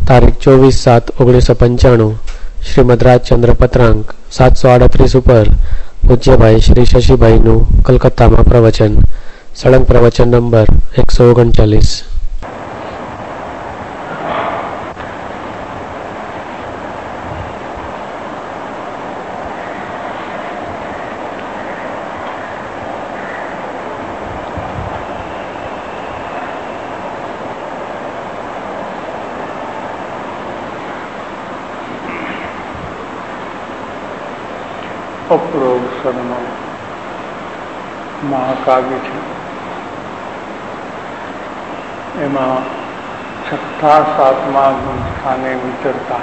તારીખ 24/7/1995 શ્રીમદ રાજચંદ્ર પત્રાંક 738 ઉપર પૂજ્યભાઈ શ્રી શશીભાઈનું કલકત્તામાં પ્રવચન, સળંગ પ્રવચન નંબર 139। અપ્રોક્ષરનો મહાકાવ્ય છે। એમાં 6-7મા સ્થાને વિચરતા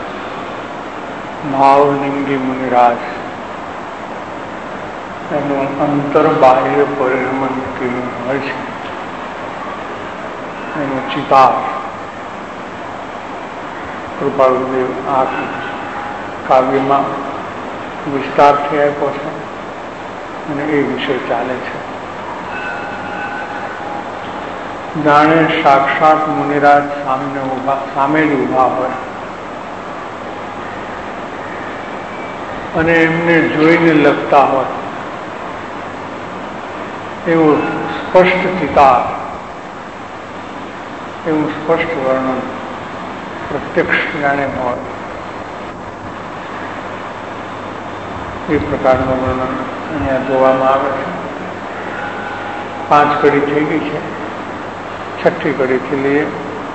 ભાવલિંગી મુનિરાજ એનું અંતરબાહ્ય પરિણમન કેવું હોય છે એનું ચિતાર કૃપાળુદેવ આ કાવ્યમાં વિસ્તારથી આપ્યો છે અને એ વિષય ચાલે છે। જાણે સાક્ષાત મુનિરાજ સામે જ ઉભા હોય અને એમને જોઈને લખતા હોય એવું સ્પષ્ટ ચિતાર, એવું સ્પષ્ટ વર્ણન પ્રત્યક્ષ જાણે હોય એ પ્રકારનું વર્ણન અહીંયા જોવામાં આવે છે। 5 કડી થઈ ગઈ છે, 6ઠ્ઠી કડીથી લઈએ,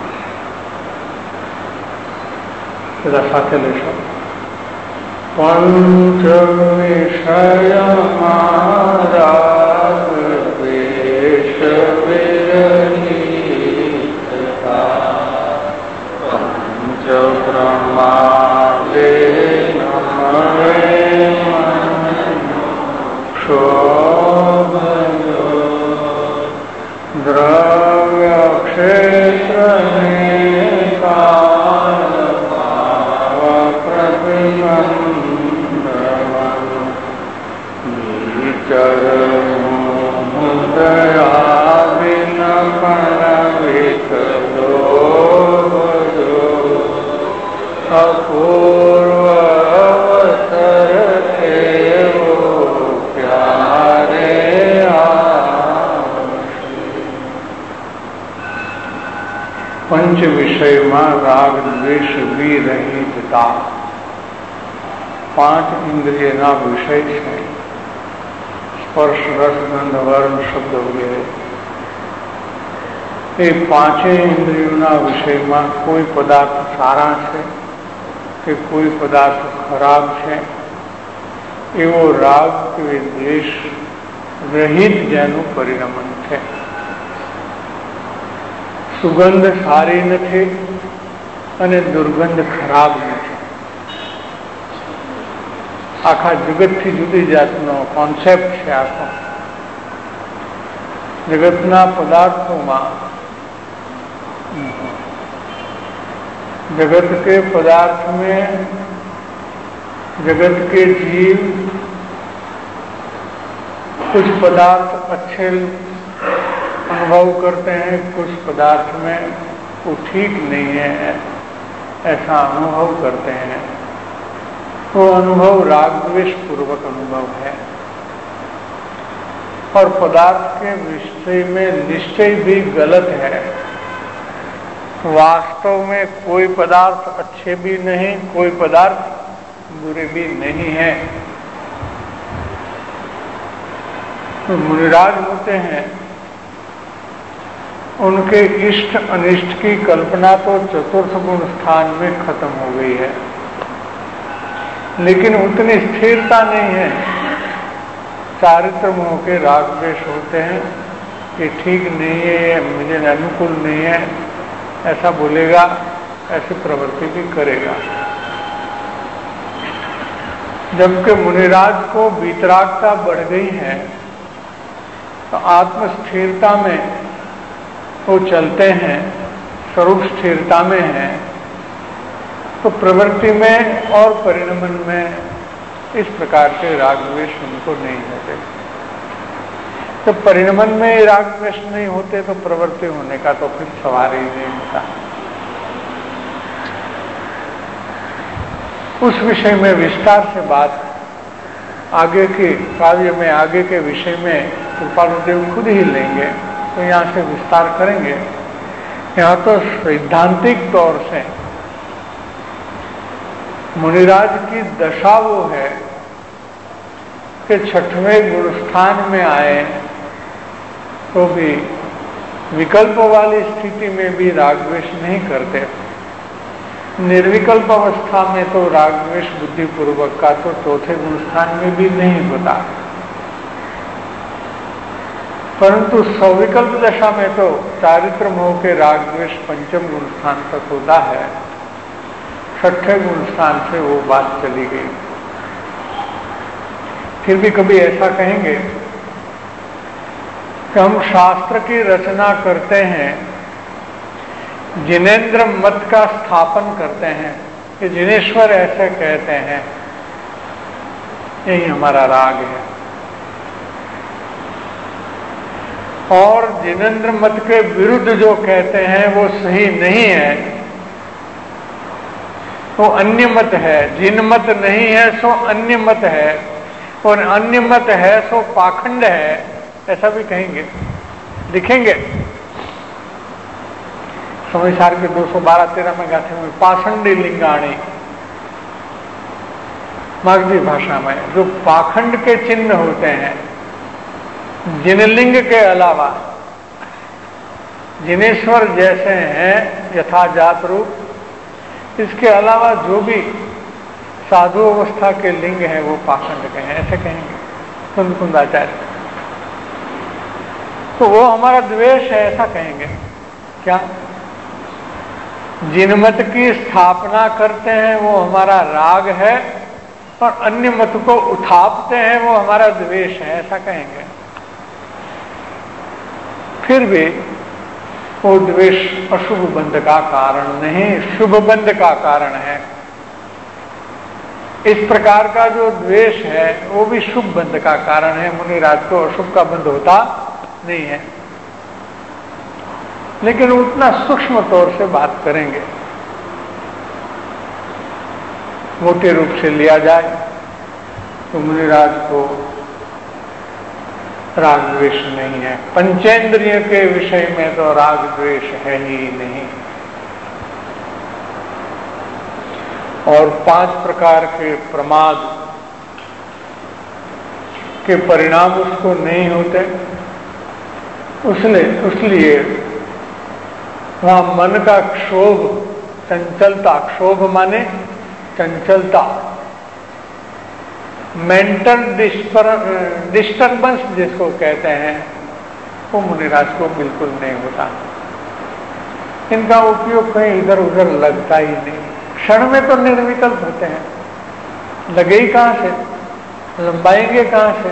બધા સાથે લેશો। પંચ વિષય રાગ વેશ વિરહિતતા પંચ પ્રમાદે દ્રવ્ય ક્ષેત્ર પંચ વિષયમાં રાગ દ્વેષ વિરહિતતા 5 ઇન્દ્રિયના વિષય છે, સ્પર્શ રસ ગંધ વર્ણ શબ્દ વગેરે। એ 5 ઇન્દ્રિયોના વિષયમાં કોઈ પદાર્થ સારા છે કે કોઈ પદાર્થ ખરાબ છે એવો રાગ કે દ્વેષ રહિત જેનું પરિણમન છે। સુગંધ સારી નથી અને દુર્ગંધ ખરાબ નથી, આખા જગતથી જુદી જાતનો કોન્સેપ્ટ છે આખો। જગતના પદાર્થોમાં जगत के पदार्थ में जगत के जीव कुछ पदार्थ अच्छे अनुभव करते हैं, कुछ पदार्थ में वो ठीक नहीं है ऐसा अनुभव करते हैं। वो अनुभव राग द्वेष पूर्वक अनुभव है और पदार्थ के विषय में निश्चय भी गलत है। वास्तव में कोई पदार्थ अच्छे भी नहीं, कोई पदार्थ बुरे भी नहीं है। तो मुनिराज होते हैं, उनके इष्ट अनिष्ट की कल्पना तो चतुर्थ गुण स्थान में खत्म हो गई है, लेकिन उतनी स्थिरता नहीं है। चारित्र मोह के राग द्वेष होते हैं, ये ठीक नहीं है, ये मुझे अनुकूल नहीं है ऐसा बोलेगा, ऐसी प्रवृत्ति भी करेगा। जबकि मुनिराज को वीतरागता बढ़ गई है तो आत्म स्थिरता में वो चलते हैं, स्वरूप स्थिरता में है, तो प्रवृत्ति में और परिणमन में इस प्रकार के राग द्वेष उनको नहीं होते। तो परिणमन में राग द्वेष नहीं होते तो प्रवृत्ति होने का तो फिर सवाल ही नहीं होता। उस विषय में विस्तार से बात आगे के काव्य में, आगे के विषय में कृपालुदेव खुद ही लेंगे, तो यहाँ से विस्तार करेंगे। यहाँ तो सैद्धांतिक तौर से मुनिराज की दशा वो है कि छठवें गुणस्थान में आए तो भी विकल्प वाली स्थिति में भी राग द्वेष नहीं करते। निर्विकल्प अवस्था में तो राग द्वेष बुद्धिपूर्वक का तो चौथे गुणस्थान में भी नहीं होता, परंतु सविकल्प दशा में तो चारित्र मोह के राग द्वेष पंचम गुणस्थान तक होता है। छठे गुणस्थान से वो बात चली गई। फिर भी कभी ऐसा कहेंगे कि हम शास्त्र की रचना करते हैं, जिनेन्द्र मत का स्थापन करते हैं कि जिनेश्वर ऐसे कहते हैं, यही हमारा राग है। और जिनेन्द्र मत के विरुद्ध जो कहते हैं वो सही नहीं है, वो अन्य मत है। जिन मत नहीं है सो अन्य मत है, और अन्य मत है सो पाखंड है, ऐसा भी कहेंगे, लिखेंगे। समयसार के 212-13 में गाथे में पाखंडी लिंगाणी, मागधी भाषा में जो पाखंड के चिन्ह होते हैं, जिनलिंग के अलावा जिनेश्वर जैसे हैं यथा जात रूप, इसके अलावा जो भी साधु अवस्था के लिंग हैं वो पाखंड के हैं, ऐसे कहेंगे कुंदाचार्य। तो वो हमारा द्वेष है, ऐसा कहेंगे। क्या जिन मत की स्थापना करते हैं वो हमारा राग है, और अन्य मत को उठापते हैं वो हमारा द्वेष है, ऐसा कहेंगे। फिर भी वो द्वेष अशुभ बंध का कारण नहीं, शुभ बंध का कारण है। इस प्रकार का जो द्वेष है वो भी शुभ बंध का कारण है। मुनिराज को अशुभ का बंध होता नहीं है, लेकिन उतना सूक्ष्म तौर से बात करेंगे। मोटे रूप से लिया जाए तो मुनिराज को राग द्वेष नहीं है। पंचेंद्रिय के विषय में तो राग द्वेष है ही नहीं, और 5 प्रकार के प्रमाद के परिणाम उसको नहीं होते, उसलिए वहां मन का क्षोभ, चंचलता, क्षोभ माने चंचलता, मेंटल डिस्टर्बेंस जिसको कहते हैं, वो मुनिराज को बिल्कुल नहीं होता। इनका उपयोग कहीं इधर उधर लगता ही नहीं। क्षण में तो निर्विकल्प होते हैं, लगे ही कहां से, लंबाएंगे कहां से।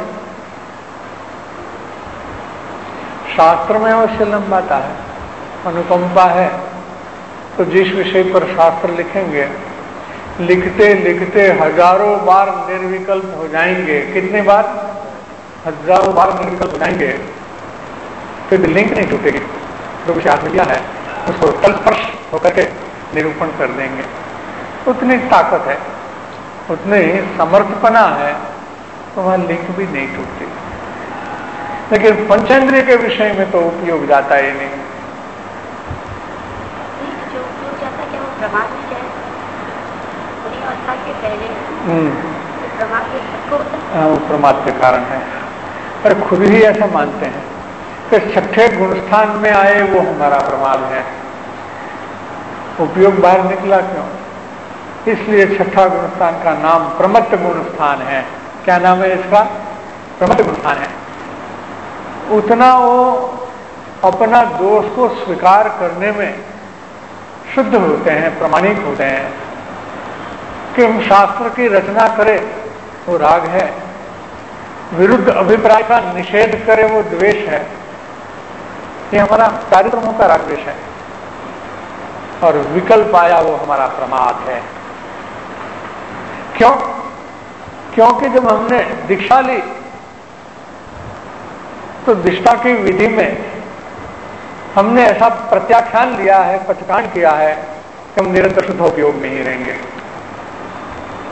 शास्त्र में अवश्य लंबाता है, अनुकंपा है, तो जिस विषय पर शास्त्र लिखेंगे, लिखते लिखते हजारों बार निर्विकल्प हो जाएंगे। कितने बार? हजारों बार निर्विकल्प हो जाएंगे, फिर लिंक नहीं टूटेगी। जो विषय हाथ में दिया है उसको तलस्पर्श होकर के निरूपण कर देंगे। उतनी ताकत है, उतनी समर्थपना है, तो वहां लिंक भी नहीं टूटती। लेकिन पंचेंद्रिय के विषय में तो उपयोग जाता ही नहीं। जो उपयोग जाता है, क्या वो प्रमाद में जाए? पूरी अवस्था के पहले प्रमाद के सबको होता है? वो प्रमाद के कारण है। पर खुद ही ऐसा मानते हैं कि छठे गुणस्थान में आए वो हमारा प्रमाद है। उपयोग बाहर निकला क्यों? इसलिए छठा गुणस्थान का नाम प्रमत्त गुणस्थान है। क्या नाम है इसका? प्रमत्त गुणस्थान है। उतना वो अपना दोष को स्वीकार करने में शुद्ध होते हैं, प्रमाणिक होते हैं कि हम शास्त्र की रचना करें वो राग है, विरुद्ध अभिप्राय का निषेध करें वो द्वेष है। ये हमारा कार्यक्रमों का राग द्वेष है, और विकल्प आया वो हमारा प्रमाद है। क्यों? क्योंकि जब हमने दीक्षा ली तो दीक्षा की विधि में हमने ऐसा प्रत्याख्यान लिया है, पचकांड किया है कि हम निरंतर शुद्ध उपयोग में ही रहेंगे।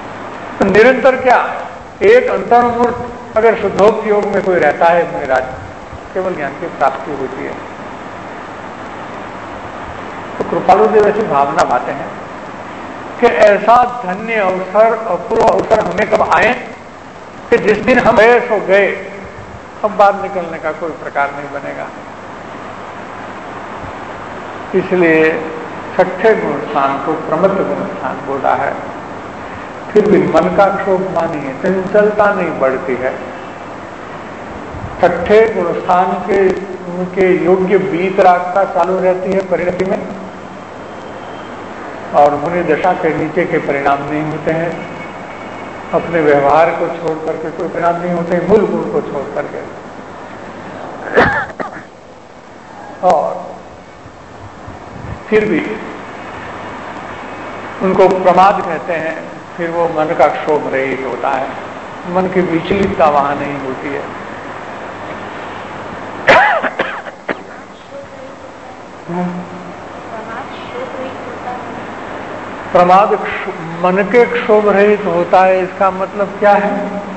तो निरंतर क्या, एक अंतर्मूर्त अगर शुद्धोक्त योग में कोई रहता है मुनिराज, केवल ज्ञान की प्राप्ति होती है। तो कृपालु देव ऐसी भावना बातें हैं कि ऐसा धन्य अवसर, अपूर्व अवसर हमें कब आए कि जिस दिन हम गए सो गए, अब बाहर निकलने का कोई प्रकार नहीं बनेगा। इसलिए छठे गुण स्थान को प्रमत्त गुण स्थान बोला है। फिर भी मन का क्षोभ मानिए, चंचलता नहीं बढ़ती है। छठे गुण स्थान के योग्य वीतरागता चालू रहती है परिणति में, और मुनि दशा के नीचे के परिणाम नहीं होते हैं। अपने व्यवहार को छोड़ करके कोई परिणाम नहीं होते, मूल गुण को छोड़ करके। और फिर भी उनको प्रमाद कहते हैं। फिर वो मन का क्षोभ रहित होता है, मन की विचलितता वहां नहीं होती है। प्रमाद मन के क्षोभ रहित होता है, इसका मतलब क्या है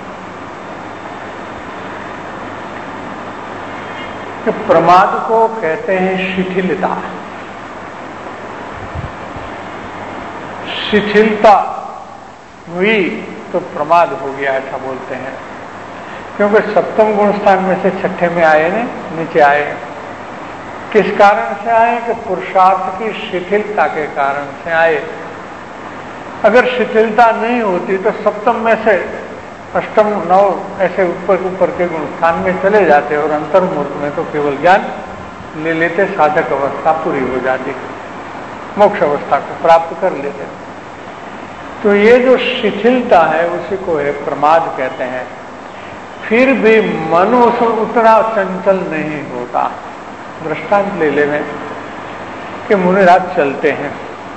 कि प्रमाद को कहते हैं शिथिलता। शिथिलता हुई तो प्रमाद हो गया, ऐसा बोलते हैं। क्योंकि सप्तम गुण स्थान में से छठे में आए ने, नीचे आए। किस कारण से आए कि पुरुषार्थ की शिथिलता के कारण से आए। अगर शिथिलता नहीं होती तो सप्तम में से अष्टम नौ ऐसे ऊपर के गुण स्थान में चले जाते और अंतर्मूर्त में तो केवल ज्ञान ले लेते, साधक अवस्था पूरी हो जाती, मोक्ष अवस्था को प्राप्त कर लेते। तो ये जो शिथिलता है उसी को है प्रमाद कहते हैं। फिर भी मन उतना चंचल नहीं होता। दृष्टांत ले लें कि मुनिराज चलते हैं,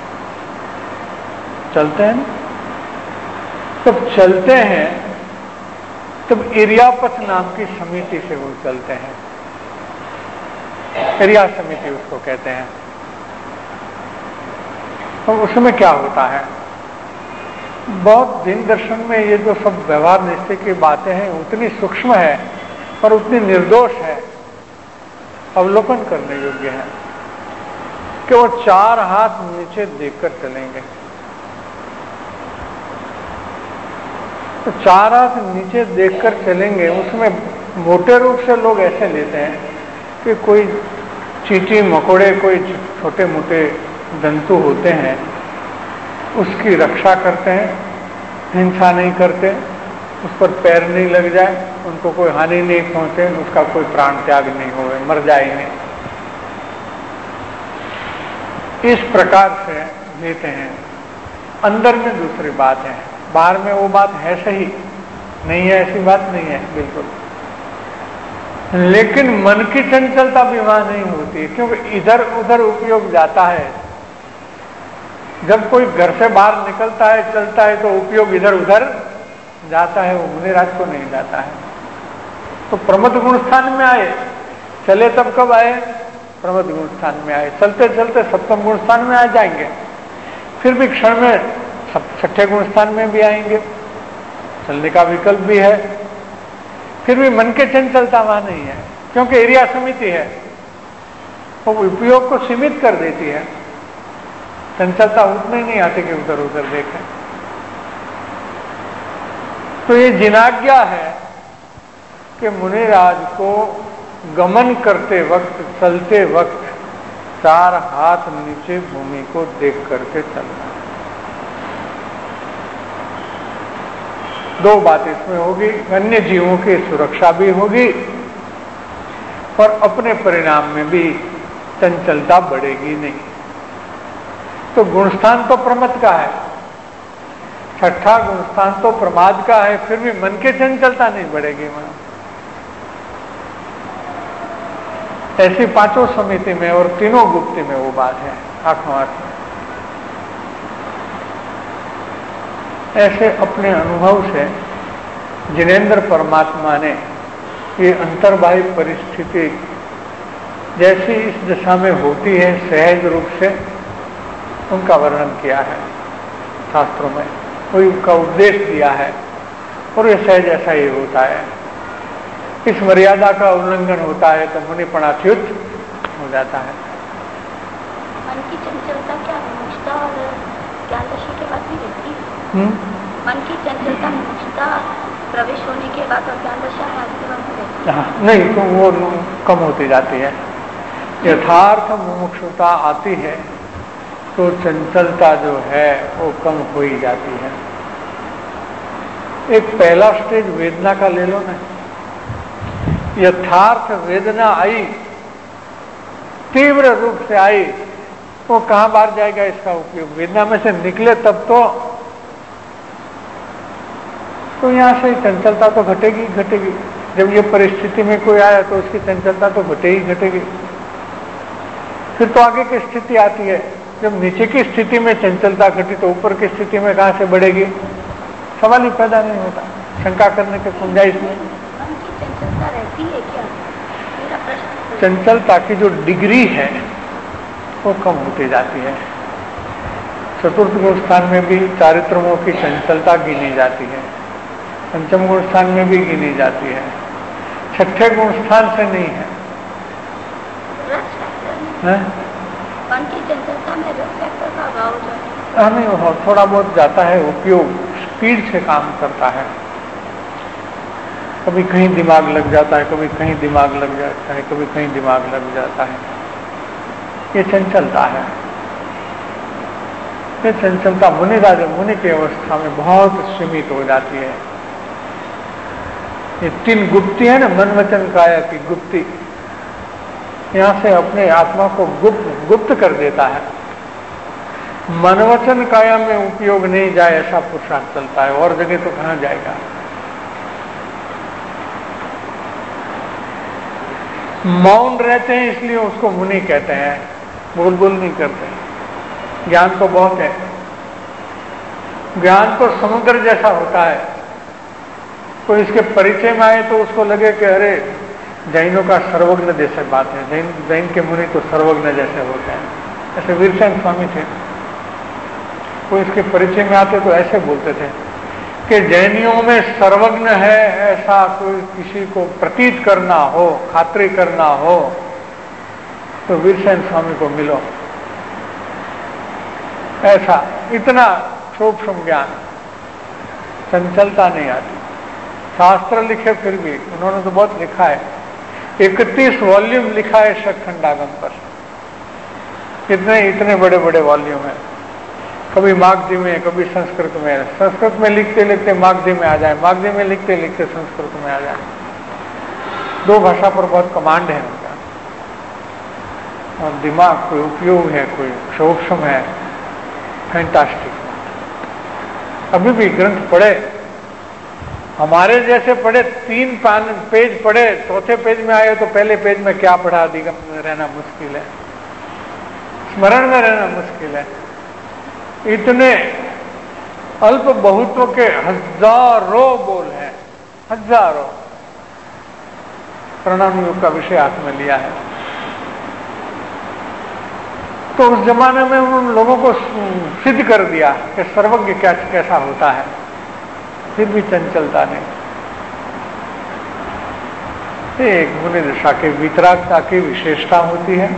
तब चलते हैं तब इरियापथ नाम की समिति से वो चलते हैं। इरिया समिति उसको कहते हैं। तो उसमें क्या होता है, बहुत दिन दर्शन में ये जो सब व्यवहार निश्चय की बातें हैं उतनी सूक्ष्म है और उतनी निर्दोष है, अवलोकन करने योग्य है कि वो चार हाथ नीचे देखकर चलेंगे। तो चार हाथ नीचे देखकर चलेंगे, उसमें मोटे रूप से लोग ऐसे लेते हैं कि कोई चींटी मकोड़े, कोई छोटे मोटे जंतु होते हैं, उसकी रक्षा करते हैं, हिंसा नहीं करते, उस पर पैर नहीं लग जाए, उनको कोई हानि नहीं पहुंचे, उसका कोई प्राण त्याग नहीं हो, मर जाए नहीं, इस प्रकार से लेते हैं। अंदर में दूसरी बात है, बाहर में वो बात है सही नहीं है, ऐसी बात नहीं है बिल्कुल, लेकिन मन की चंचलता भी वहां नहीं होती, क्योंकि इधर उधर उपयोग जाता है। जब कोई घर से बाहर निकलता है, चलता है, तो उपयोग इधर उधर जाता है, वो मुनिराज को नहीं जाता है। तो प्रमद गुण स्थान में आए, चले तब कब आए, प्रमद गुण स्थान में आए, चलते चलते सप्तम गुण स्थान में आ जाएंगे, फिर भी क्षण में छठे गुण स्थान में भी आएंगे, चलने का विकल्प भी है। फिर भी मन के चंचलता वहां नहीं है, क्योंकि एरिया समिति है, वो उपयोग को सीमित कर देती है, चंचलता उतनी नहीं आती कि उधर उधर देखें। तो ये जिनाज्ञा है कि मुनिराज को गमन करते वक्त, चलते वक्त चार हाथ नीचे भूमि को देख करके चलना। दो बात इसमें होगी, अन्य जीवों की सुरक्षा भी होगी और अपने परिणाम में भी चंचलता बढ़ेगी नहीं। तो गुणस्थान तो प्रमद का है, छठा गुणस्थान तो प्रमाद का है, फिर भी मन की चंचलता नहीं बढ़ेगी वहां। ऐसी पांचों समिति में और तीनों गुप्ति में वो बात है, आंखों आंख में। ऐसे अपने अनुभव से जिनेन्द्र परमात्मा ने ये अंतर्बाह्य परिस्थिति जैसी इस दशा में होती है सहज रूप से उनका वर्णन किया है शास्त्रों में। वही का उपदेश दिया है और ये सहज ऐसा ही होता है। इस मर्यादा का उल्लंघन होता है तो मुनिपना च्युत हो जाता है। मन की चंचलता क्या मुमुक्षुता और ज्ञान दशा के बाद भी रहती है? मन की चंचलता मुमुक्षुता प्रवेश होने के बाद और ज्ञान दशा में आते वक्त रहती है? हाँ, नहीं तो वो कम होती जाती है। यथार्थ मुमुक्षुता आती है तो चंचलता जो है वो कम हो ही जाती है। एक पहला स्टेज वेदना का ले लो ना। यथार्थ वेदना आई, तीव्र रूप से आई, वो कहां बाहर जाएगा इसका उपयोग? वेदना में से निकले तब तो यहां से चंचलता तो घटेगी घटेगी। जब ये परिस्थिति में कोई आया तो उसकी चंचलता तो घटे ही घटेगी। फिर तो आगे की स्थिति आती है, जब नीचे की स्थिति में चंचलता घटी तो ऊपर की स्थिति में कहां से बढ़ेगी? सवाल ही पैदा नहीं होता, शंका करने की गुंजाइश नहीं। चंचलता रहती है क्या? मेरा प्रश्न। चंचलता की जो डिग्री है वो कम होती जाती है। चतुर्थ गुण स्थान में भी चारित्रमों की चंचलता गिनी जाती है, पंचम गुण स्थान में भी गिनी जाती है, छठे गुण स्थान से नहीं है। मन की चंचलता में रस फैक्टर का अभाव जो है नहीं, थोड़ा बहुत जाता है उपयोग, स्पीड से काम करता है। कभी कहीं दिमाग लग जाता है, कभी कहीं दिमाग लग जाता है, कभी कहीं दिमाग लग जाता है। ये चंचलता है। ये चंचलता मुनि की अवस्था में बहुत सीमित हो जाती है। ये तीन गुप्ती है ना, मन वचन काया की गुप्ती, यहां से अपने आत्मा को गुप्त कर देता है। मन वचन काया में उपयोग नहीं जाए ऐसा पुरुषार्थ चलता है, और जगह तो कहां जाएगा। मौन रहते हैं इसलिए उसको मुनि कहते हैं, बोल नहीं करते। ज्ञान तो बहुत है, ज्ञान तो समुद्र जैसा होता है। कोई इसके परिचय में आए तो उसको लगे कि अरे जैनों का सर्वज्ञ जैसे बात है, जैन के मुनि तो सर्वज्ञ जैसे होते हैं। ऐसे वीरसेन स्वामी थे, कोई इसके परिचय में आते तो ऐसे बोलते थे कि जैनियों में सर्वज्ञ है ऐसा कोई किसी को प्रतीत करना हो, खातरी करना हो तो वीरसेन स्वामी को मिलो। ऐसा इतना सूक्ष्म ज्ञान, चंचलता नहीं आती। शास्त्र लिखे फिर भी, उन्होंने तो बहुत लिखा है, 31 वॉल्यूम लिखा है शतखंडागम पर। इतने बड़े बड़े वॉल्यूम है। कभी मागधी में, कभी संस्कृत में। संस्कृत में लिखते लिखते मागधी में आ जाए, मागधी में लिखते लिखते संस्कृत में आ जाए। दो भाषा पर बहुत कमांड है उनका, और दिमाग कोई उपयोग है, कोई सूक्ष्म है, फैंटास्टिक। अभी भी ग्रंथ पढ़े, हमारे जैसे पढ़े, 3 पेज पढ़े, चौथे पेज में आए तो पहले पेज में क्या पढ़ा दिगम रहना मुश्किल है, स्मरण में रहना मुश्किल है। इतने अल्प बहुत्व के हजारों बोल हैं, हजारों। प्रणाम योग का विषय हाथ में लिया है तो उस जमाने में उन लोगों को सिद्ध कर दिया कि सर्वज्ञ कैसा होता है, फिर भी चंचलता नहीं। एक मुनि दशा के वितरागता की विशेषता होती है।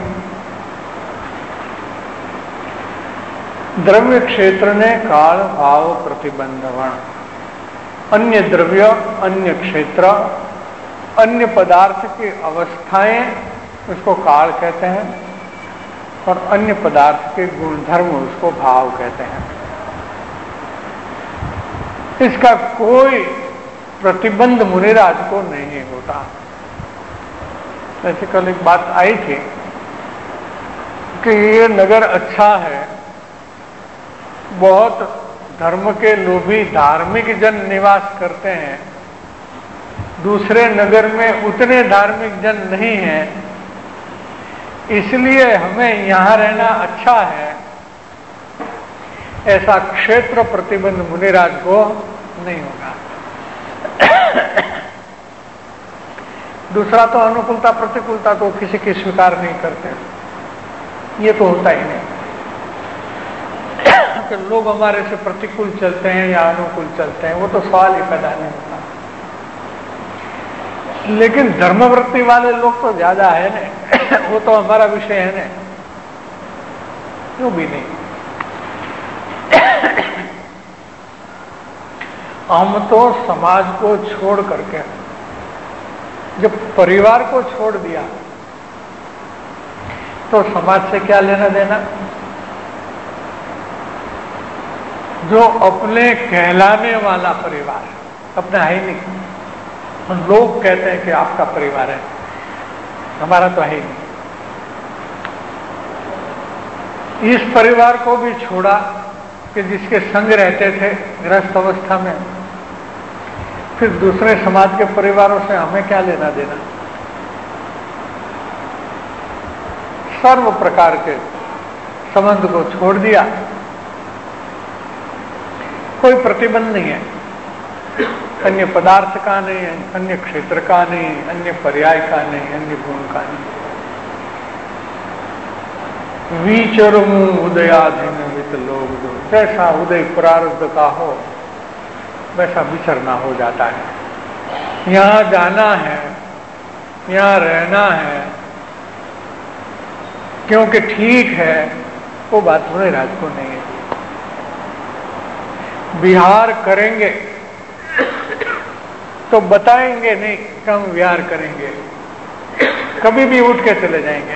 द्रव्य क्षेत्र ने काल भाव प्रतिबंधवण, अन्य द्रव्य, अन्य क्षेत्र, अन्य पदार्थ की अवस्थाएं उसको काल कहते हैं, और अन्य पदार्थ के गुणधर्म उसको भाव कहते हैं। इसका कोई प्रतिबंध मुनिराज को नहीं होता। ऐसे कल एक बात आई थी कि ये नगर अच्छा है, बहुत धर्म के लोभी धार्मिक जन निवास करते हैं, दूसरे नगर में उतने धार्मिक जन नहीं हैं, इसलिए हमें यहां रहना अच्छा है। ऐसा क्षेत्र प्रतिबंध मुनिराज को नहीं होगा। दूसरा तो अनुकूलता प्रतिकूलता तो किसी की स्वीकार नहीं करते, ये तो होता ही नहीं। कि लोग हमारे से प्रतिकूल चलते हैं या अनुकूल चलते हैं, वो तो सवाल ही पैदा नहीं होता। लेकिन धर्मवृत्ति वाले लोग तो ज्यादा है ना, वो तो हमारा विषय है ना, क्यों भी नहीं। हम तो समाज को छोड़ करके, जब परिवार को छोड़ दिया तो समाज से क्या लेना देना। जो अपने कहलाने वाला परिवार, अपना है ही नहीं, हम लोग कहते हैं कि आपका परिवार है, हमारा तो है ही नहीं। इस परिवार को भी छोड़ा कि जिसके संग रहते थे गृहस्थ अवस्था में, फिर दूसरे समाज के परिवारों से हमें क्या लेना देना। सर्व प्रकार के संबंध को छोड़ दिया, कोई प्रतिबंध नहीं है, अन्य पदार्थ का नहीं, अन्य क्षेत्र का नहीं, अन्य पर्याय का नहीं, अन्य गुण का नहीं। विचरमु उदयाधीन वित लोग, जो जैसा उदय प्रारब्ध का हो वैसा विचरना हो जाता है। यहां जाना है, यहां रहना है, क्योंकि ठीक है, वो बात मुनिराज को नहीं है। विहार करेंगे तो बताएंगे नहीं कि हम विहार करेंगे, कभी भी उठ के चले जाएंगे,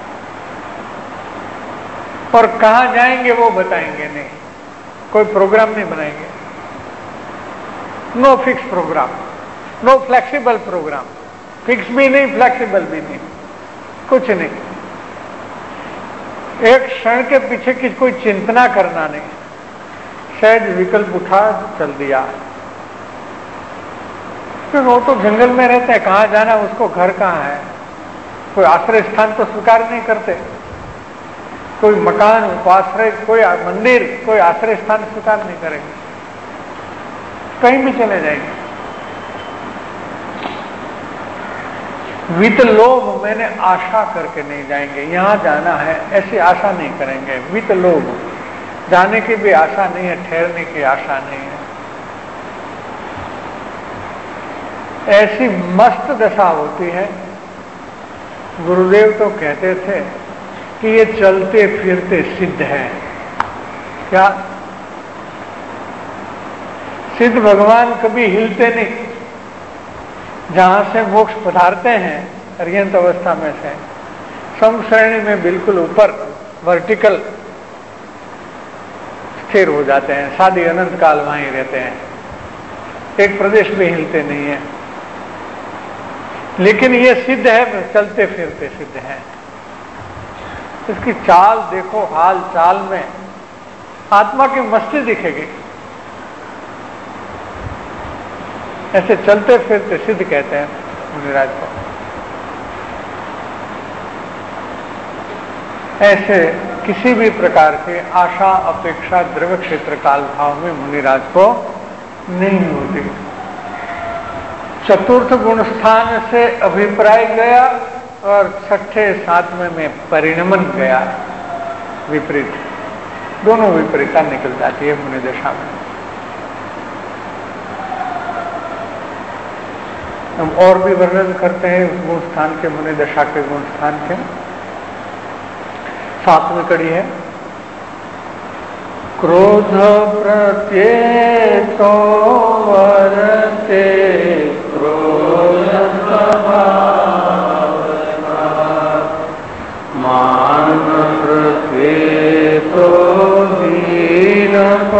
और कहां जाएंगे वो बताएंगे नहीं, कोई प्रोग्राम नहीं बनाएंगे। No fix program, no flexible program, fix भी नहीं फ्लेक्सिबल भी नहीं, कुछ नहीं। एक क्षण के पीछे की कोई चिंतना करना नहीं, सहज विकल्प उठा चल दिया। फिर वो तो जंगल में रहता है, कहां जाना, उसको घर कहां है, कोई आश्रय स्थान तो स्वीकार नहीं करते, कोई मकान, उपाश्रय, कोई मंदिर, कोई आश्रय स्थान स्वीकार नहीं करेंगे, कहीं भी चले जाएंगे। वित लोभ मैंने आशा करके नहीं जाएंगे, यहां जाना है ऐसी आशा नहीं करेंगे। वित लोभ, जाने की भी आशा नहीं है, ठहरने की आशा नहीं है। ऐसी मस्त दशा होती है। गुरुदेव तो कहते थे कि ये चलते फिरते सिद्ध है। क्या सिद्ध भगवान कभी हिलते नहीं, जहां से मोक्ष पधारते हैं अर्यंत अवस्था में से समश्रेणी में बिल्कुल ऊपर वर्टिकल स्थिर हो जाते हैं, सादी अनंत काल वहां ही रहते हैं, एक प्रदेश में हिलते नहीं है। लेकिन ये सिद्ध है, चलते फिरते सिद्ध है। इसकी चाल देखो, हाल चाल में आत्मा की मस्ती दिखेगी। ऐसे चलते फिरते सिद्ध कहते हैं मुनिराज को। ऐसे किसी भी प्रकार के आशा अपेक्षा द्रव्य क्षेत्र काल भाव में मुनिराज को नहीं होती। चतुर्थ गुण स्थान से अभिप्राय गया और छठे सातवें में परिणमन गया, विपरीत, दोनों विपरीतता निकल जाती है मुनि दशा में। हम और भी वर्णन करते हैं उस गुण स्थान के, मुनि दशा के गुण स्थान के। 7वीं कड़ी है, क्रोध प्रत्येक वर्ते क्रोध मान प्रत्येक दीन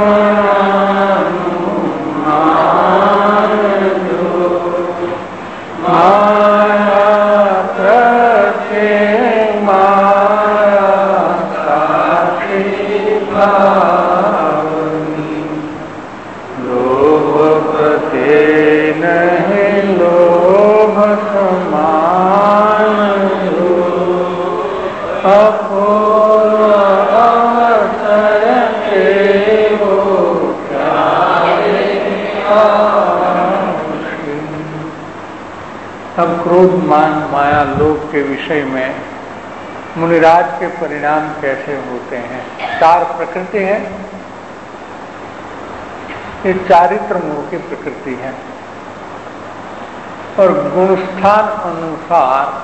क्रोध मान माया लोभ के विषय में मुनिराज के परिणाम कैसे होते हैं। 4 प्रकृति है, ये चारित्र मोह की प्रकृति है और गुणस्थान अनुसार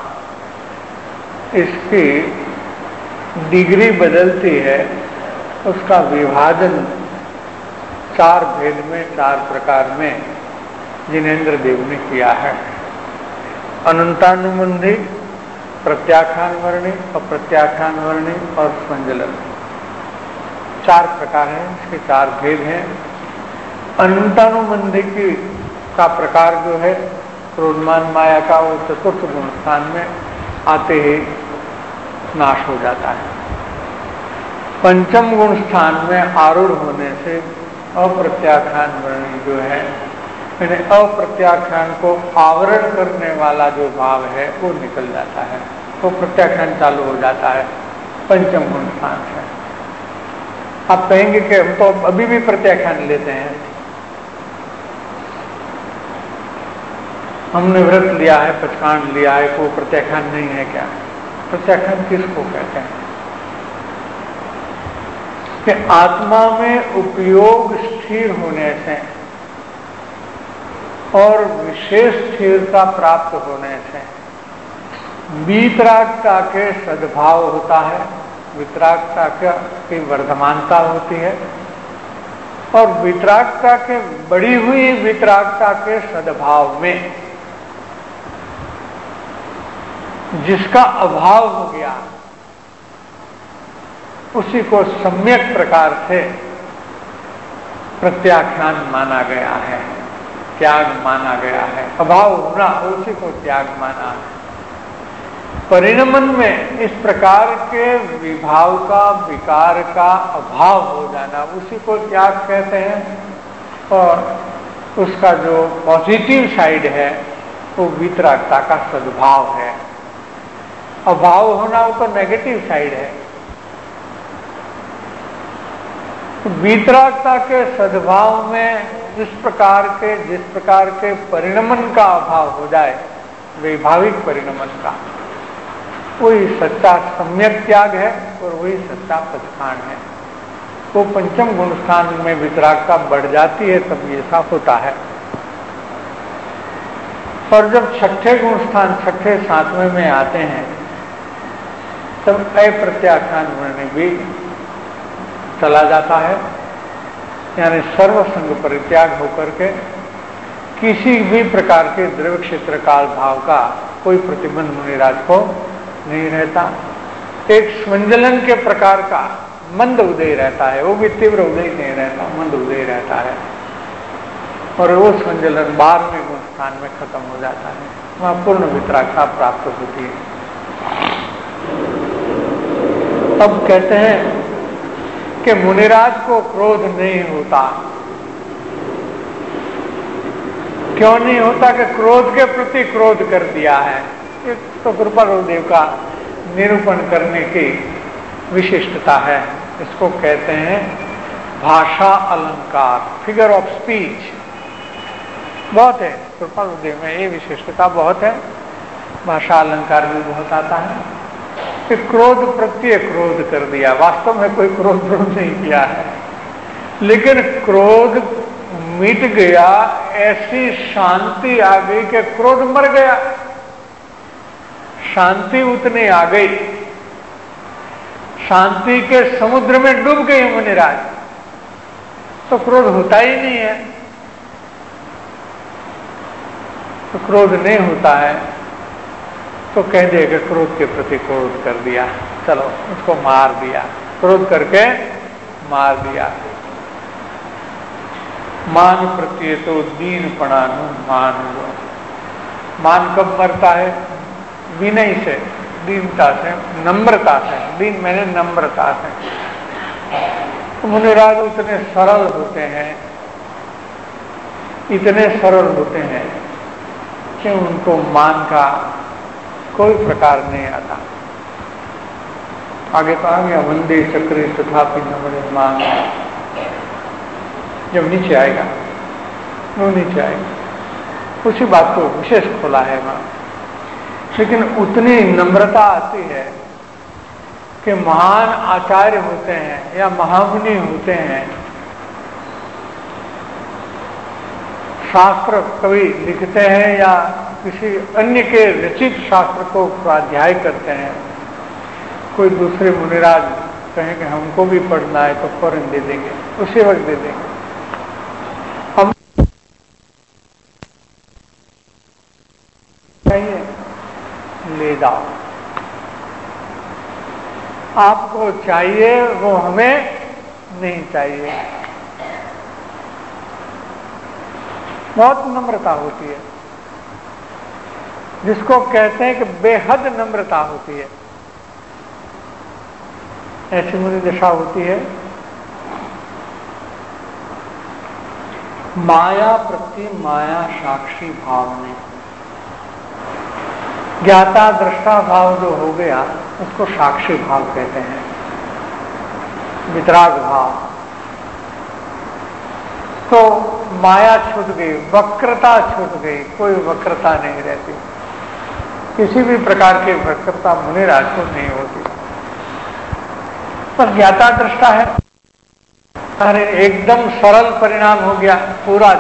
इसकी डिग्री बदलती है। उसका विभाजन 4 भेद में, 4 प्रकार में जिनेन्द्र देव ने किया है। अनंतानुबंधी, प्रत्याख्यान वर्णी, अप्रत्याख्यान वर्णी और स्वंजलन, 4 प्रकार हैं। इसके 4 भेद हैं। अनंतानुबंधी का प्रकार जो है क्रोधमान माया का, वो 4th गुण स्थान में आते ही नाश हो जाता है। 5th गुण स्थान में आरूढ़ होने से अप्रत्याख्यान वर्णी जो है, यानी अप्रत्याख्यान को आवरण करने वाला जो भाव है वो निकल जाता है, वो प्रत्याख्यान चालू हो जाता है 5th गुण स्थान से। आप कहेंगे कि हम तो अभी भी प्रत्याख्यान लेते हैं, हमने व्रत लिया है, पचकांड लिया है, वो प्रत्याख्यान नहीं है क्या? प्रत्याख्यान किसको कहते हैं? कि आत्मा में उपयोग स्थिर होने से और विशेष स्थिरता प्राप्त होने से वीतरागता के सद्भाव होता है, वितरागता की वर्धमानता होती है और वितरागता के बढ़ी हुई वितरागता के सद्भाव में जिसका अभाव हो गया उसी को सम्यक प्रकार से प्रत्याख्यान माना गया है, त्याग माना गया है। अभाव होना उसी को त्याग माना है। परिणमन में इस प्रकार के विभाव का, विकार का अभाव हो जाना उसी को त्याग कहते हैं और उसका जो पॉजिटिव साइड है वो वितरागता का सद्भाव है। अभाव होना वो तो नेगेटिव साइड है। वितरागता के सद्भाव में जिस प्रकार के परिणमन का अभाव हो जाए, वैभाविक परिणमन का, वही सच्चा सम्यक त्याग है और वही सच्चा पचकांड है। वो 5th गुण स्थान में वितरागता बढ़ जाती है तब ये ऐसा होता है। और जब 6ठे गुण स्थान 6ठे 7वें में आते हैं तब अप्रत्याख्यान वर्णी भी चला जाता है, यानी सर्वसंग परित्याग होकर के किसी भी प्रकार के द्रव्य क्षेत्र काल भाव का कोई प्रतिबंध मुनिराज को नहीं रहता। एक स्वंजलन के प्रकार का मंद उदय रहता है, वो भी तीव्र उदय नहीं रहता, मंद उदय रहता है और वो स्वंजलन 12वें गुण स्थान में खत्म हो जाता है, वहां पूर्ण वितरागता प्राप्त होती है। अब कहते हैं कि मुनिराज को क्रोध नहीं होता। क्यों नहीं होता? कि क्रोध के प्रति क्रोध कर दिया है। एक तो कृपालुदेव का निरूपण करने की विशिष्टता है। इसको कहते हैं भाषा अलंकार, फिगर ऑफ स्पीच। बहुत है कृपालुदेव में, ये विशिष्टता बहुत है। भाषा अलंकार भी बहुत आता है कि क्रोध प्रत्यय क्रोध कर दिया। वास्तव में कोई क्रोध नहीं किया है, लेकिन क्रोध मिट गया, ऐसी शांति आ गई कि क्रोध मर गया। शांति उतनी आ गई, शांति के समुद्र में डूब गए मुनिराज, तो क्रोध होता ही नहीं है। तो क्रोध नहीं होता है तो कह दिया कि क्रोध के प्रति क्रोध कर दिया, चलो उसको मार दिया, क्रोध करके मार दिया। मान प्रत्यय तो दीन पणानु मान हुआ। मान कब मरता है? विनय से, दीनता से, नम्रता से। दीन मैंने नम्रता से। तो मुनिराज इतने सरल होते हैं, इतने सरल होते हैं कि उनको मान का कोई प्रकार नहीं आता। आगे तो आ गया वंदे चक्रे तथापि नम्र मान। जब नीचे आएगा वो नीचे आएगा, उसी बात को विशेष खोला है वहां। लेकिन उतनी नम्रता आती है कि महान आचार्य होते हैं या महामुनि होते हैं, शास्त्र कवि लिखते हैं या किसी अन्य के रचित शास्त्र को स्वाध्याय करते हैं, कोई दूसरे मुनिराज कहेंगे हमको भी पढ़ना है तो फौरन दे देंगे, उसी वक्त दे देंगे। हम चाहिए ले जाओ, आपको चाहिए वो हमें नहीं चाहिए। बहुत नम्रता होती है, जिसको कहते हैं कि बेहद नम्रता होती है, ऐसी मुनि दशा होती है। माया प्रति माया साक्षी भाव में ज्ञाता दृष्टा भाव जो हो गया उसको साक्षी भाव कहते हैं, वितराग भाव। तो माया छूट गई, वक्रता छूट गई, कोई वक्रता नहीं रहती, किसी भी प्रकार की वक्रता मुनिराज को नहीं होती। पर ज्ञाता दृष्टा है, अरे एकदम सरल परिणाम हो गया पूरा।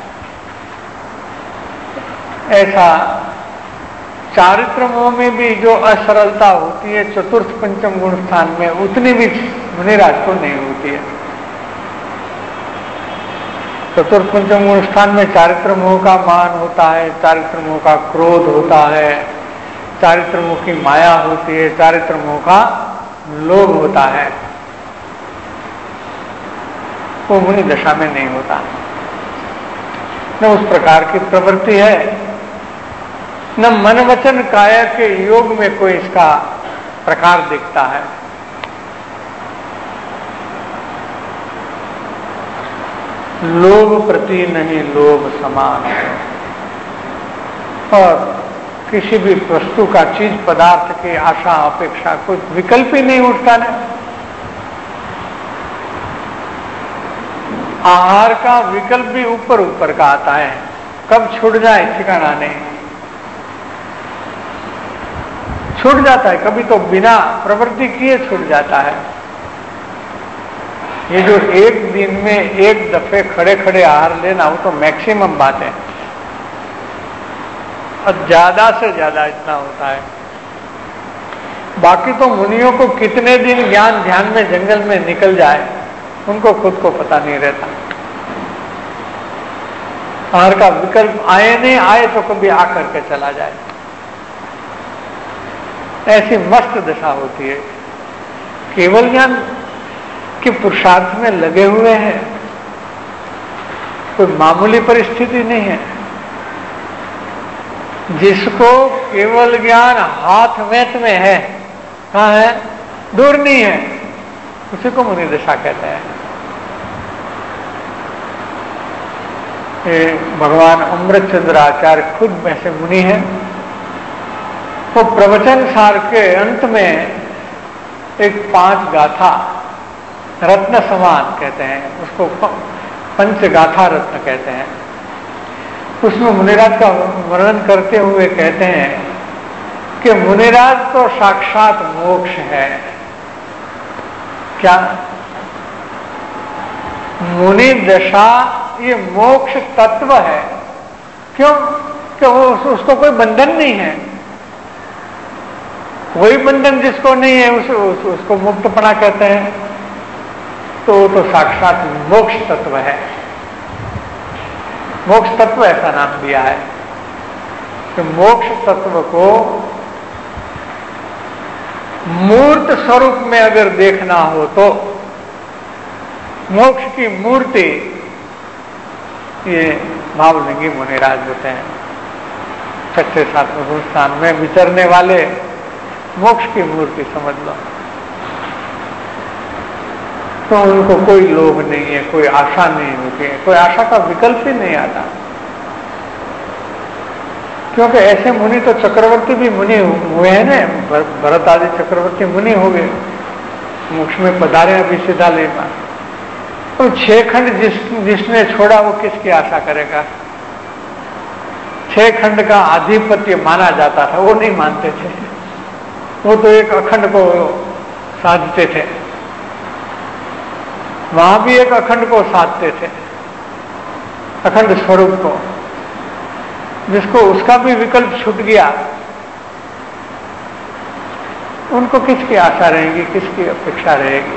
ऐसा चारित्र मोह में भी जो असरलता होती है चतुर्थ पंचम गुण स्थान में, उतनी भी मुनिराज को नहीं होती है। चतुर्थ पंचम गुण स्थान में चारित्र मोह का मान होता है, चारित्र मोह का क्रोध होता है, चारित्र मोह की माया होती है, चारित्र मोह का लोभ होता है, वो मुनि दशा में नहीं होता। न उस प्रकार की प्रवृत्ति है, न मन वचन काया के योग में कोई इसका प्रकार दिखता है। लोभ प्रति नहीं लोभ समान, और किसी भी वस्तु का चीज पदार्थ की आशा अपेक्षा कोई विकल्प ही नहीं उठता ना। आहार का विकल्प भी ऊपर ऊपर का आता है, कब छूट जाए ठिकाना नहीं, छूट जाता है, कभी तो बिना प्रवृत्ति किए छूट जाता है। ये जो एक दिन में एक दफे खड़े खड़े आहार लेना, वो तो मैक्सिमम बात है, और ज्यादा से ज्यादा इतना होता है। बाकी तो मुनियों को कितने दिन ज्ञान ध्यान में जंगल में निकल जाए उनको खुद को पता नहीं रहता। आहार का विकल्प आए नहीं आए तो कभी आकर के चला जाए, ऐसी मस्त दशा होती है। केवल ज्ञान के पुरुषार्थ में लगे हुए हैं, कोई मामूली परिस्थिति नहीं है। जिसको केवल ज्ञान हाथ में है, कहाँ है, दूर नहीं है, उसी को मुनि दशा कहते हैं। भगवान अमृतचंद्र आचार्य खुद में से मुनि है। तो प्रवचन सार के अंत में एक 5 गाथा रत्न समान कहते हैं, उसको पंचगाथा रत्न कहते हैं। उसमें मुनिराज का वर्णन करते हुए कहते हैं कि मुनिराज तो साक्षात मोक्ष है। क्या मुनि दशा ये मोक्ष तत्व है? क्यों? कि उसको कोई बंधन नहीं है। कोई बंधन जिसको नहीं है उसको मुक्तपणा कहते हैं। तो साक्षात मोक्ष तत्व है। मोक्ष तत्व ऐसा नाम दिया है कि मोक्ष तत्व को मूर्त स्वरूप में अगर देखना हो तो मोक्ष की मूर्ति ये भावलिंगी मुनिराज होते हैं। 6-7 गुण स्थान में विचरने वाले मोक्ष की मूर्ति समझ लो। तो उनको कोई लोभ नहीं है, कोई आशा नहीं होती है, कोई आशा का विकल्प ही नहीं आता। क्योंकि ऐसे मुनि तो चक्रवर्ती भी मुनि हुए हैं ना, भरत आदि चक्रवर्ती मुनि हो गए, मोक्ष में पधारे अभी सीधा लेना। तो 6 खंड जिसने छोड़ा वो किसकी आशा करेगा? 6 खंड का आधिपत्य माना जाता था, वो नहीं मानते थे। वो तो एक अखंड को साधते थे, वहां भी एक अखंड को साधते थे। अखंड स्वरूप को, जिसको उसका भी विकल्प छूट गया, उनको किसकी आशा रहेगी, किसकी अपेक्षा रहेगी?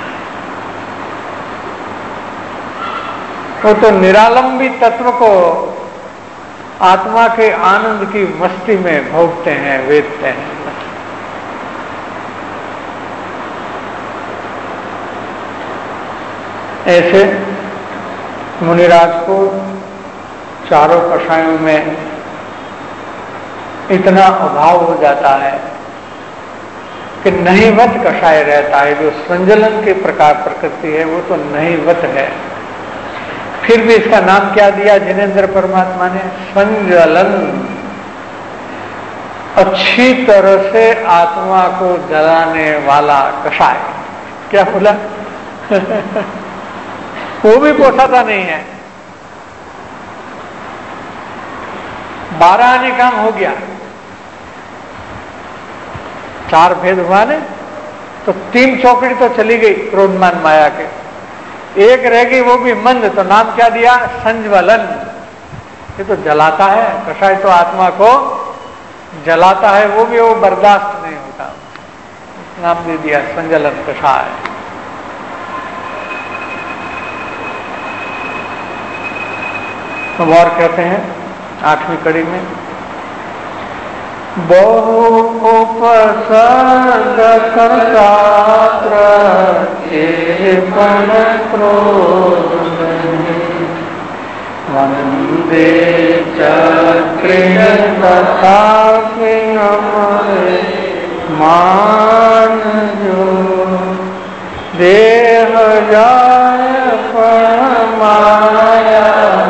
वो तो निरालंबी तत्व को आत्मा के आनंद की मस्ती में भोगते हैं, वेदते हैं। ऐसे मुनिराज को चारों कषायों में इतना अभाव हो जाता है कि नहीवत कषाय रहता है। जो संजलन के प्रकार प्रकृति है वो तो नहीवत है। फिर भी इसका नाम क्या दिया जिनेंद्र परमात्मा ने? संजलन। अच्छी तरह से आत्मा को जलाने वाला कषाय। क्या बोला? वो भी पोसाता नहीं है। 12 आने काम हो गया, 4 भेद हुआ ने, तो 3 चौकड़ी तो चली गई क्रोधमान माया के, एक रह गई वो भी मंद, तो नाम क्या दिया? संज्वलन। ये तो जलाता है, कषाय तो आत्मा को जलाता है, वो भी वो बर्दाश्त नहीं होता, नाम दे दिया संजलन कषाय। तो और कहते हैं 8वीं कड़ी में, बहु उपसर्ग कर्तात्र एकन क्रोध वंदे चक्रेण तथापि हमारे मान जो देह जाय परमाया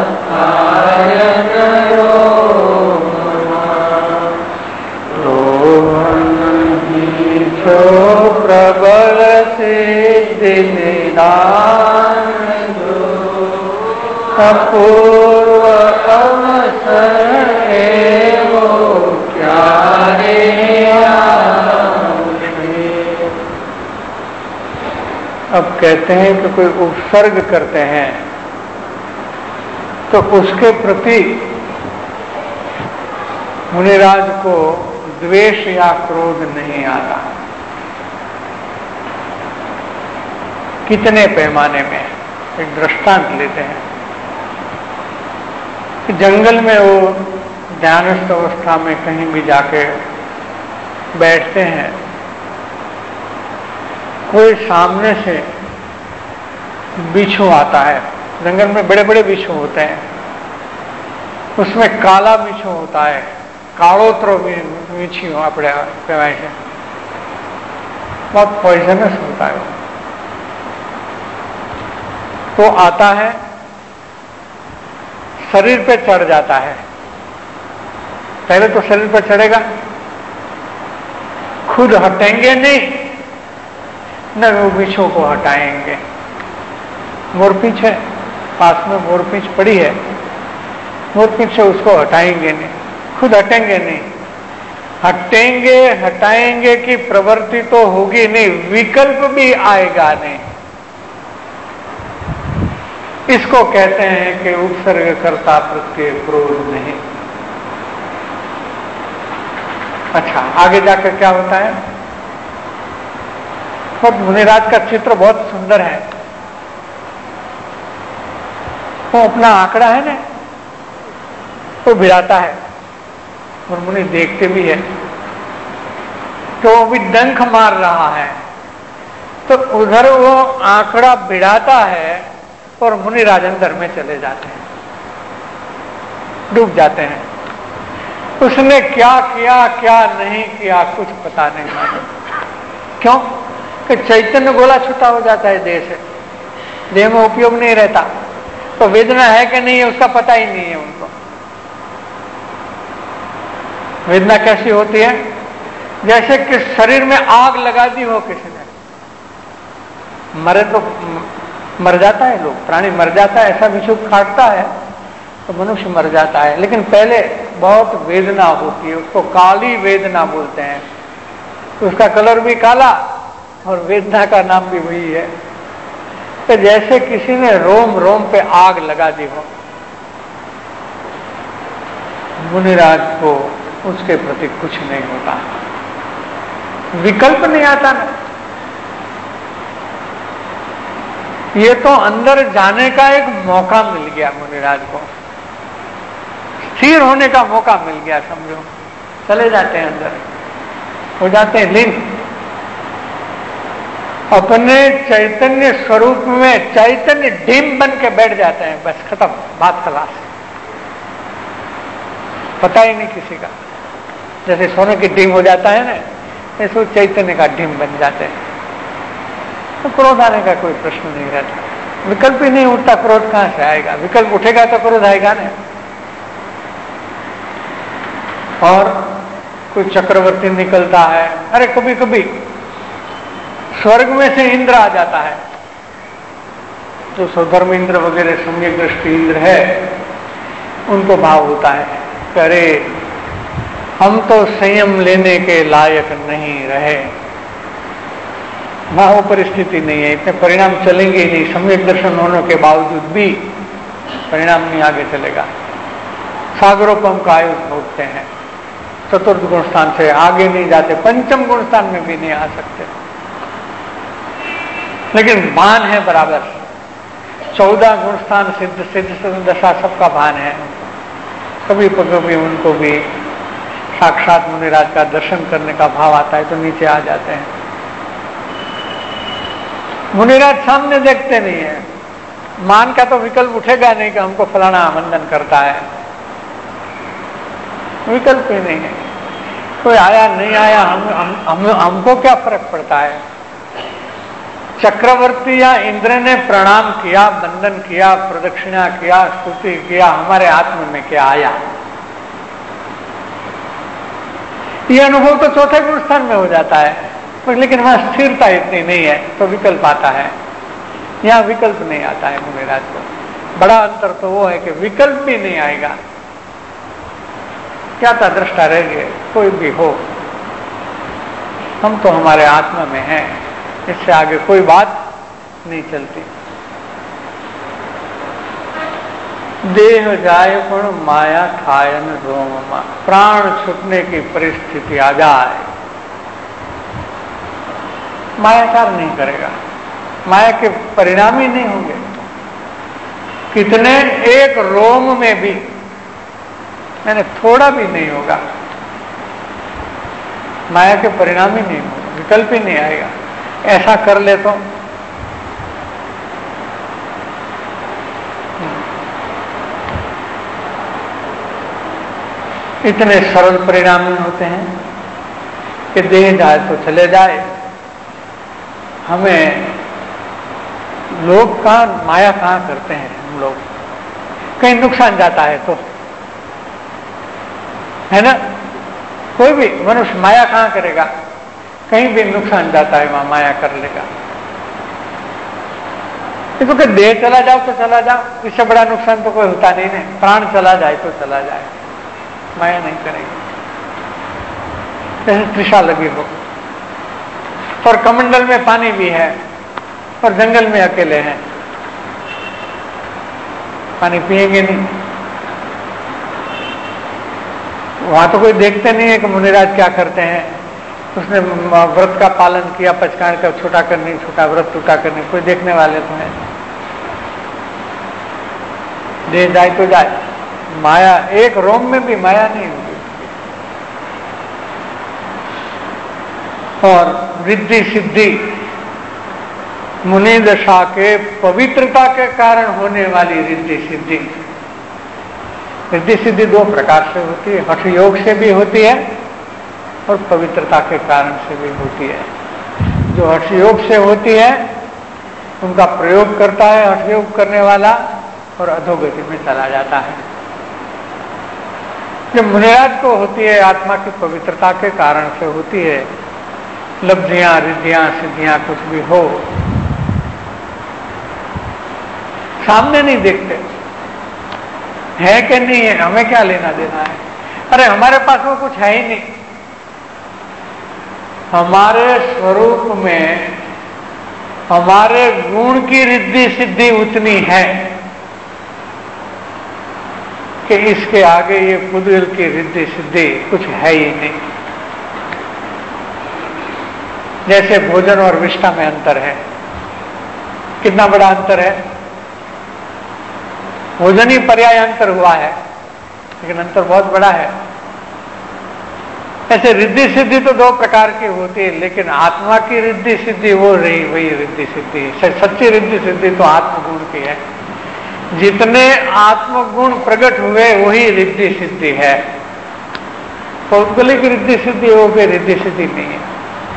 प्रबल सिद्धि निदान अपूर्व अवसर वो क्या अब कहते हैं कि कोई उपसर्ग करते हैं तो उसके प्रति मुनिराज को द्वेष या क्रोध नहीं आता। कितने पैमाने में? एक दृष्टांत लेते हैं कि जंगल में वो ध्यानस्थ अवस्था में कहीं भी जाके बैठते हैं, कोई सामने से बिच्छू आता है। जंगल में बड़े बड़े बिच्छू होते हैं, उसमें काला बिच्छू होता है, कालोत्रो बिच्छू अपने कहवाय है, बहुत पॉइजनस होता है। तो आता है, शरीर पे चढ़ जाता है। पहले तो शरीर पे चढ़ेगा, खुद हटेंगे नहीं, न वो बिच्छू को हटाएंगे। मोरपींछ है, पास में मोरपींछ पड़ी है, मोरपींछ से उसको हटाएंगे नहीं, खुद हटेंगे नहीं। हटेंगे हटाएंगे की प्रवृत्ति तो होगी नहीं, विकल्प भी आएगा नहीं। इसको कहते हैं कि उपसर्गकर्ता प्रत्यय क्रोध नहीं। अच्छा, आगे जाकर क्या होता है? तो मुनिराज का चित्र बहुत सुंदर है। वो अपना आंकड़ा है ना, वो भिड़ाता है और मुनि देखते भी है, तो वो भी डंक मार रहा है, तो उधर वो आंकड़ा भिड़ाता है और मुनिराज अंदर में चले जाते हैं, डूब जाते हैं। उसने क्या किया क्या नहीं किया कुछ पता नहीं मालूम। क्यों? कि चैतन्य गोला छूटा हो जाता है देह से, देह में उपयोग नहीं रहता, तो वेदना है कि नहीं है उसका पता ही नहीं है उनको। वेदना कैसी होती है? जैसे कि शरीर में आग लगा दी हो किसी ने, मरे तो मर जाता है, लोग प्राणी मर जाता है, ऐसा बिच्छू काटता है तो मनुष्य मर जाता है, लेकिन पहले बहुत वेदना होती है, उसको काली वेदना बोलते हैं। उसका कलर भी काला और वेदना का नाम भी वही है। तो जैसे किसी ने रोम रोम पे आग लगा दी हो, मुनिराज को उसके प्रति कुछ नहीं होता, विकल्प नहीं आता ना। ये तो अंदर जाने का एक मौका मिल गया मुनिराज को, स्थिर होने का मौका मिल गया, समझो। चले जाते हैं अंदर, हो जाते हैं लीन अपने चैतन्य स्वरूप में, चैतन्य डिम बन के बैठ जाते हैं। बस खत्म, बात खलास, पता ही नहीं किसी का। जैसे सोने की डिम हो जाता है ना, ऐसे चैतन्य का डिम बन जाते हैं। तो क्रोध आने का कोई प्रश्न नहीं रहता, विकल्प ही नहीं उठता। क्रोध कहां से आएगा? विकल्प उठेगा तो क्रोध आएगा ना। और कोई चक्रवर्ती निकलता है, अरे कभी कभी स्वर्ग में से इंद्र आ जाता है, जो स्वधर्म इंद्र वगैरह सम्यक दृष्टि इंद्र है, उनको भाव होता है, अरे हम तो संयम लेने के लायक नहीं रहे, वहां वो परिस्थिति नहीं है, इतने परिणाम चलेंगे ही नहीं। सम्यक दर्शन होने के बावजूद भी परिणाम नहीं आगे चलेगा। सागरोपम का आयुष भोगते हैं, चतुर्थ गुण स्थान से आगे नहीं जाते, पंचम गुण स्थान में भी नहीं आ सकते। लेकिन भान है बराबर, 14 गुण स्थान सिद्ध सिद्ध दशा सबका भान है। कभी कभी उनको भी साक्षात मुनिराज का दर्शन करने का भाव आता है तो नीचे आ जाते हैं। मुनिराज सामने देखते नहीं है, मान का तो विकल्प उठेगा नहीं कि हमको फलाना आमंत्रण करता है, विकल्प ही नहीं है। कोई आया नहीं आया, हमको क्या फर्क पड़ता है? चक्रवर्ती या इंद्र ने प्रणाम किया, वंदन किया, प्रदक्षिणा किया, स्तुति किया, हमारे आत्मा में क्या आया? ये अनुभव तो चौथे गुण स्थान में हो जाता है, लेकिन वहां स्थिरता इतनी नहीं है तो विकल्प आता है। यहां विकल्प नहीं आता है मुनिराज को। बड़ा अंतर तो वो है कि विकल्प भी नहीं आएगा। क्या था? दृष्टा रह गए, कोई भी हो, हम तो हमारे आत्मा में हैं, इससे आगे कोई बात नहीं चलती। देह जाए पण माया खायन रोम, प्राण छूटने की परिस्थिति आ जाए, मायाकार नहीं करेगा, माया के परिणाम ही नहीं होंगे। कितने एक रोम में भी मैंने थोड़ा भी नहीं होगा, माया के परिणाम ही नहीं होगा, विकल्प ही नहीं आएगा। ऐसा कर ले तो इतने सरल परिणाम होते हैं कि देह जाए तो चले जाए। हमें लोग कहां माया कहां करते हैं? हम लोग कहीं नुकसान जाता है तो, है ना? कोई भी मनुष्य माया कहां करेगा? कहीं भी नुकसान जाता है वहां माया कर लेगा। देखो कि देह चला जाओ तो चला जाओ, इससे बड़ा नुकसान तो कोई होता नहीं है। प्राण चला जाए तो चला जाए, माया नहीं करेगी। जैसे तृषा लगी हो और कमंडल में पानी भी है और जंगल में अकेले हैं, पानी पिएंगे नहीं। वहां तो कोई देखते नहीं है कि मुनिराज क्या करते हैं। उसने व्रत का पालन किया, पचकाण का छूटा कर नहीं छूटा, व्रत टूटा कर नहीं, कोई देखने वाले तो है। दे जाए तो जाए, माया एक रोम में भी माया नहीं होगी। और रिद्धि सिद्धि मुनि दशा के पवित्रता के कारण होने वाली रिद्धि सिद्धि, रिद्धि सिद्धि दो प्रकार से होती है, हठ योग से भी होती है और पवित्रता के कारण से भी होती है। जो हठ योग से होती है उनका प्रयोग करता है हठ योग करने वाला और अधोगति में चला जाता है। जो मुनिराज को होती है आत्मा की पवित्रता के कारण से होती है। लब्धियां रिद्धियां सिद्धियां कुछ भी हो सामने नहीं देखते, है कि नहीं है, हमें क्या लेना देना है। अरे हमारे पास वो कुछ है ही नहीं। हमारे स्वरूप में हमारे गुण की रिद्धि सिद्धि उतनी है, कि इसके आगे ये पुद्गल की रिद्धि सिद्धि कुछ है ही नहीं। जैसे भोजन और विष्ठा में अंतर है, कितना बड़ा अंतर है। भोजन ही पर्याय अंतर हुआ है, लेकिन अंतर बहुत बड़ा है। ऐसे रिद्धि सिद्धि तो दो प्रकार की होती है, लेकिन आत्मा की रिद्धि सिद्धि वो रही वही रिद्धि सिद्धि। सच्ची रिद्धि सिद्धि तो आत्मगुण की है। जितने आत्मगुण प्रकट हुए वही रिद्धि सिद्धि है। पौद्गलिक रिद्धि सिद्धि हो गई, रिद्धि सिद्धि नहीं है,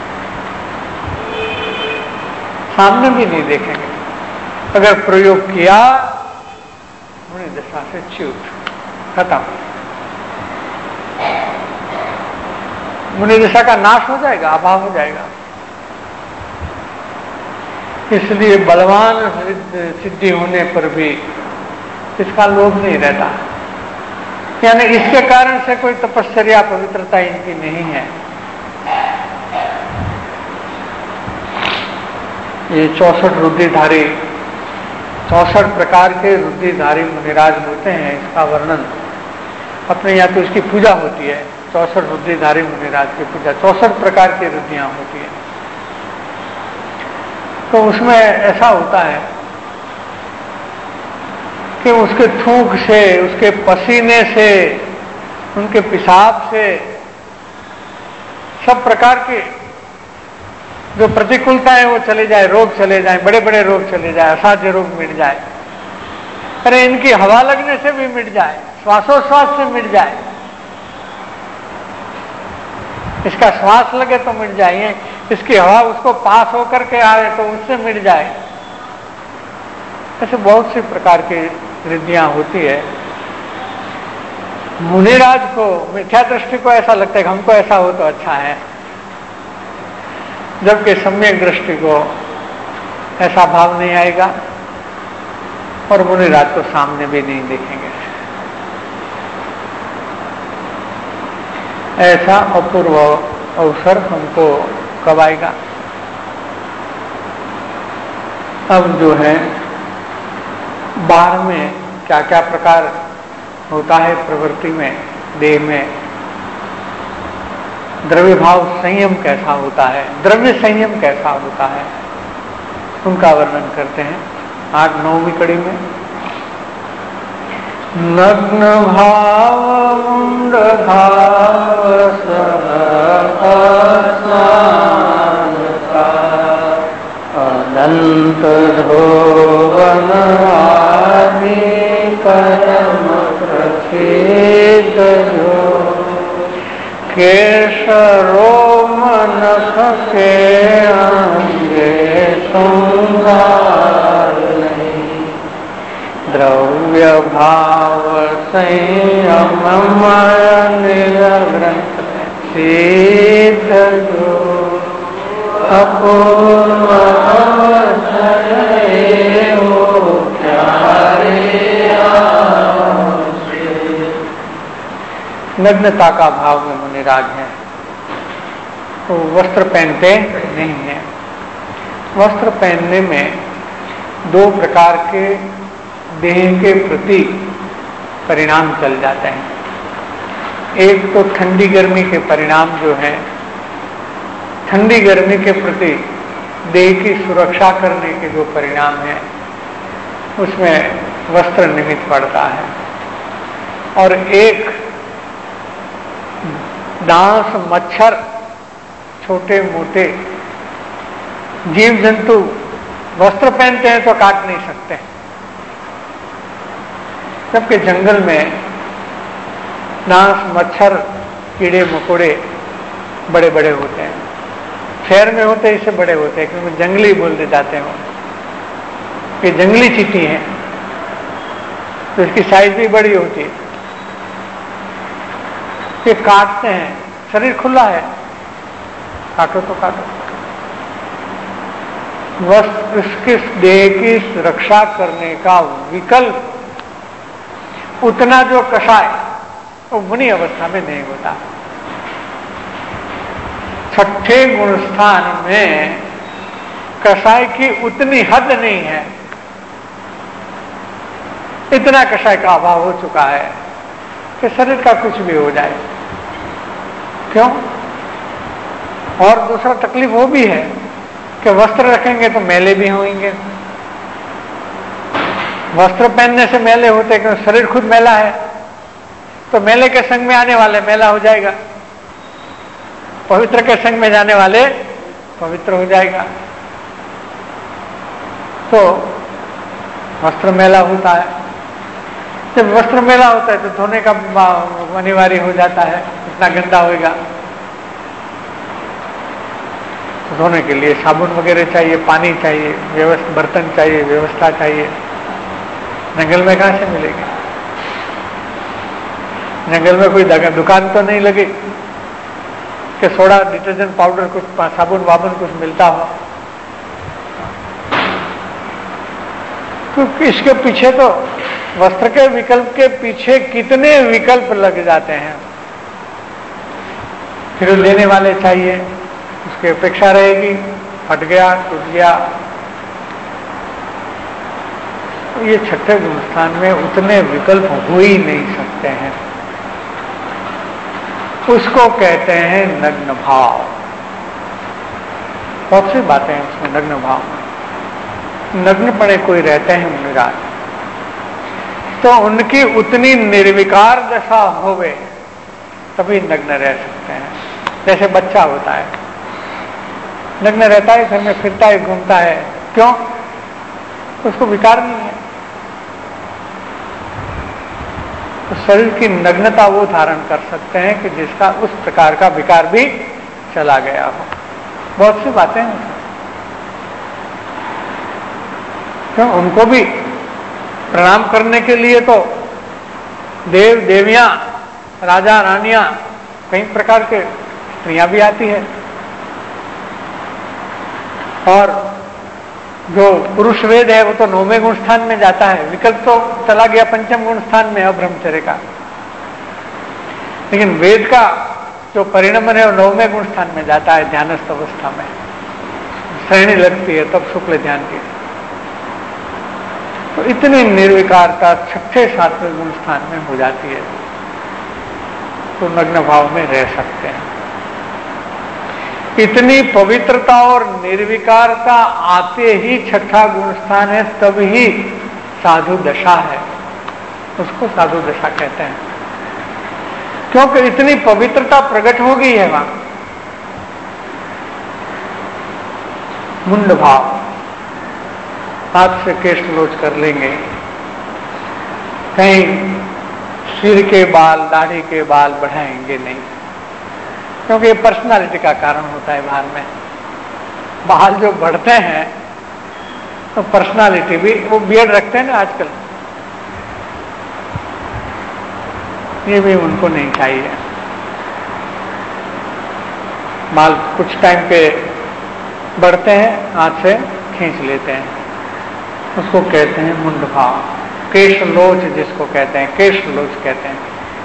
सामने भी नहीं देखेंगे। अगर प्रयोग किया मुनि दशा से च्युत, खत्म, मुनि दशा का नाश हो जाएगा, अभाव हो जाएगा। इसलिए बलवान सिद्धि होने पर भी इसका लोभ नहीं रहता, यानी इसके कारण से कोई तपश्चर्या पवित्रता इनकी नहीं है। ये 64 रुद्धिधारी, 64 प्रकार के रुद्धिधारी मुनिराज होते हैं। इसका वर्णन अपने यहाँ तो इसकी पूजा होती है, 64 रुद्धिधारी मुनिराज की पूजा, 64 प्रकार की रुद्धियां होती है। तो उसमें ऐसा होता है कि उसके थूक से, उसके पसीने से, उनके पेशाब से सब प्रकार के जो प्रतिकूलता है वो चले जाए, रोग चले जाए, बड़े बड़े रोग चले जाए, असाध्य रोग मिट जाए। अरे इनकी हवा लगने से भी मिट जाए, श्वासोश्वास से मिट जाए, इसका श्वास लगे तो मिट जाए, इसकी हवा उसको पास होकर के आए तो उससे मिट जाए। ऐसे बहुत सी प्रकार की रिद्धियां होती है। मुनिराज को मिथ्या दृष्टि को ऐसा लगता है कि हमको ऐसा हो तो अच्छा है, जबकि सम्यक दृष्टि को ऐसा भाव नहीं आएगा और मुनिराज को सामने भी नहीं देखेंगे। ऐसा अपूर्व अवसर हमको कब आएगा? अब जो है 12 में क्या क्या प्रकार होता है प्रवृत्ति में, देह में, द्रव्य भाव संयम कैसा होता है, द्रव्य संयम कैसा होता है, उनका वर्णन करते हैं 8-9वीं कड़ी में। नग्न भाव मुंड भाव अनंत धोवन आदि कर्म प्रसिद्ध जो केशरो मनस के अंगे संभार नहीं, द्रव्य भाव संयम मय निरग्रंथ सिद्ध जो अपूर्व अवसर हो प्यारे। नग्नता का भाव में मुनिराज है, तो वस्त्र पहनते नहीं है। वस्त्र पहनने में 2 प्रकार के देह के प्रति परिणाम चल जाते हैं। एक तो ठंडी गर्मी के परिणाम जो है, ठंडी गर्मी के प्रति देह की सुरक्षा करने के जो परिणाम है, उसमें वस्त्र निमित्त पड़ता है। और एक डांस, मच्छर, छोटे मोटे जीव जंतु वस्त्र पहनते हैं तो काट नहीं सकते, जबकि जंगल में डांस, मच्छर, कीड़े मकोड़े बड़े बड़े होते हैं। शहर में होते इससे बड़े होते हैं, क्योंकि जंगली बोलते जाते हैं, ये जंगली चींटी है तो इसकी साइज भी बड़ी होती है। ये काटते हैं, शरीर खुला है, काटो तो काटो। बस इसके देह की रक्षा करने का विकल्प उतना जो कषाय वो मुनि अवस्था में नहीं होता। 6ठे गुण स्थान में कषाय की उतनी हद नहीं है, इतना कषाय का अभाव हो चुका है। कि शरीर का कुछ भी हो जाए। क्यों? और दूसरा तकलीफ वो भी है कि वस्त्र रखेंगे तो मैले भी होंगे। वस्त्र पहनने से मैले होते क्योंकि शरीर खुद मैला है, तो मैले के संग में आने वाले मैला हो जाएगा, पवित्र के संग में जाने वाले पवित्र हो जाएगा। तो वस्त्र मैला होता है, जब वस्त्र मैला होता है तो धोने का अनिवार्य हो जाता है, इतना गंदा होएगा तो धोने के लिए साबुन वगैरह चाहिए, पानी चाहिए, बर्तन चाहिए, व्यवस्था चाहिए। जंगल में कहां से मिलेगी? जंगल में कोई दुकान तो नहीं लगी कि सोडा, डिटर्जेंट पाउडर, कुछ साबुन वाबुन कुछ मिलता हो। तो इसके पीछे तो वस्त्र के विकल्प के पीछे कितने विकल्प लग जाते हैं। फिर लेने वाले चाहिए, उसकी अपेक्षा रहेगी, फट गया, टूट गया। तो ये छठे गुणस्थान में उतने विकल्प हो ही नहीं सकते हैं। उसको कहते हैं नग्न भाव। बहुत सी बातें हैं उसमें नग्न भाव में। नग्न पड़े कोई रहते हैं मुनिराज, तो उनकी उतनी निर्विकार दशा होवे तभी नग्न रह सकते हैं। जैसे बच्चा होता है, नग्न रहता है, घर में फिरता है, घूमता है, क्यों? उसको विकार नहीं है। तो शरीर की नग्नता वो धारण कर सकते हैं कि जिसका उस प्रकार का विकार भी चला गया हो। बहुत सी बातें हैं, क्यों? उनको भी प्रणाम करने के लिए तो देव देवियां, राजा रानियां, कई प्रकार के स्त्रियां भी आती है, और जो पुरुष वेद है वो तो 9वें गुण स्थान में जाता है। विकल्प तो चला गया 5वें गुण स्थान में अब्रह्मचर्य का, लेकिन वेद का जो परिणमन है वो 9वें गुण स्थान में जाता है, ध्यानस्थ अवस्था में श्रेणी लगती है तब शुक्ल ध्यान की। तो इतनी निर्विकारता 6ठे 7वें गुण स्थान में हो जाती है, तो नग्न भाव में रह सकते हैं। इतनी पवित्रता और निर्विकारता आते ही 6ठा गुण स्थान है, तब ही साधु दशा है, उसको साधु दशा कहते हैं। क्योंकि इतनी पवित्रता प्रकट हो गई है वहां। मुंड भाव, हाथ से केश लोच कर लेंगे, कहीं सिर के बाल, दाढ़ी के बाल बढ़ाएंगे नहीं, क्योंकि ये पर्सनालिटी का कारण होता है। बाल में बाल जो बढ़ते हैं तो पर्सनालिटी भी, वो बियर्ड रखते हैं ना आजकल, ये भी उनको नहीं चाहिए। बाल कुछ टाइम पे बढ़ते हैं, हाथ से खींच लेते हैं, उसको कहते हैं मुंड भाव। केश लोच जिसको कहते हैं, केश लोच कहते हैं।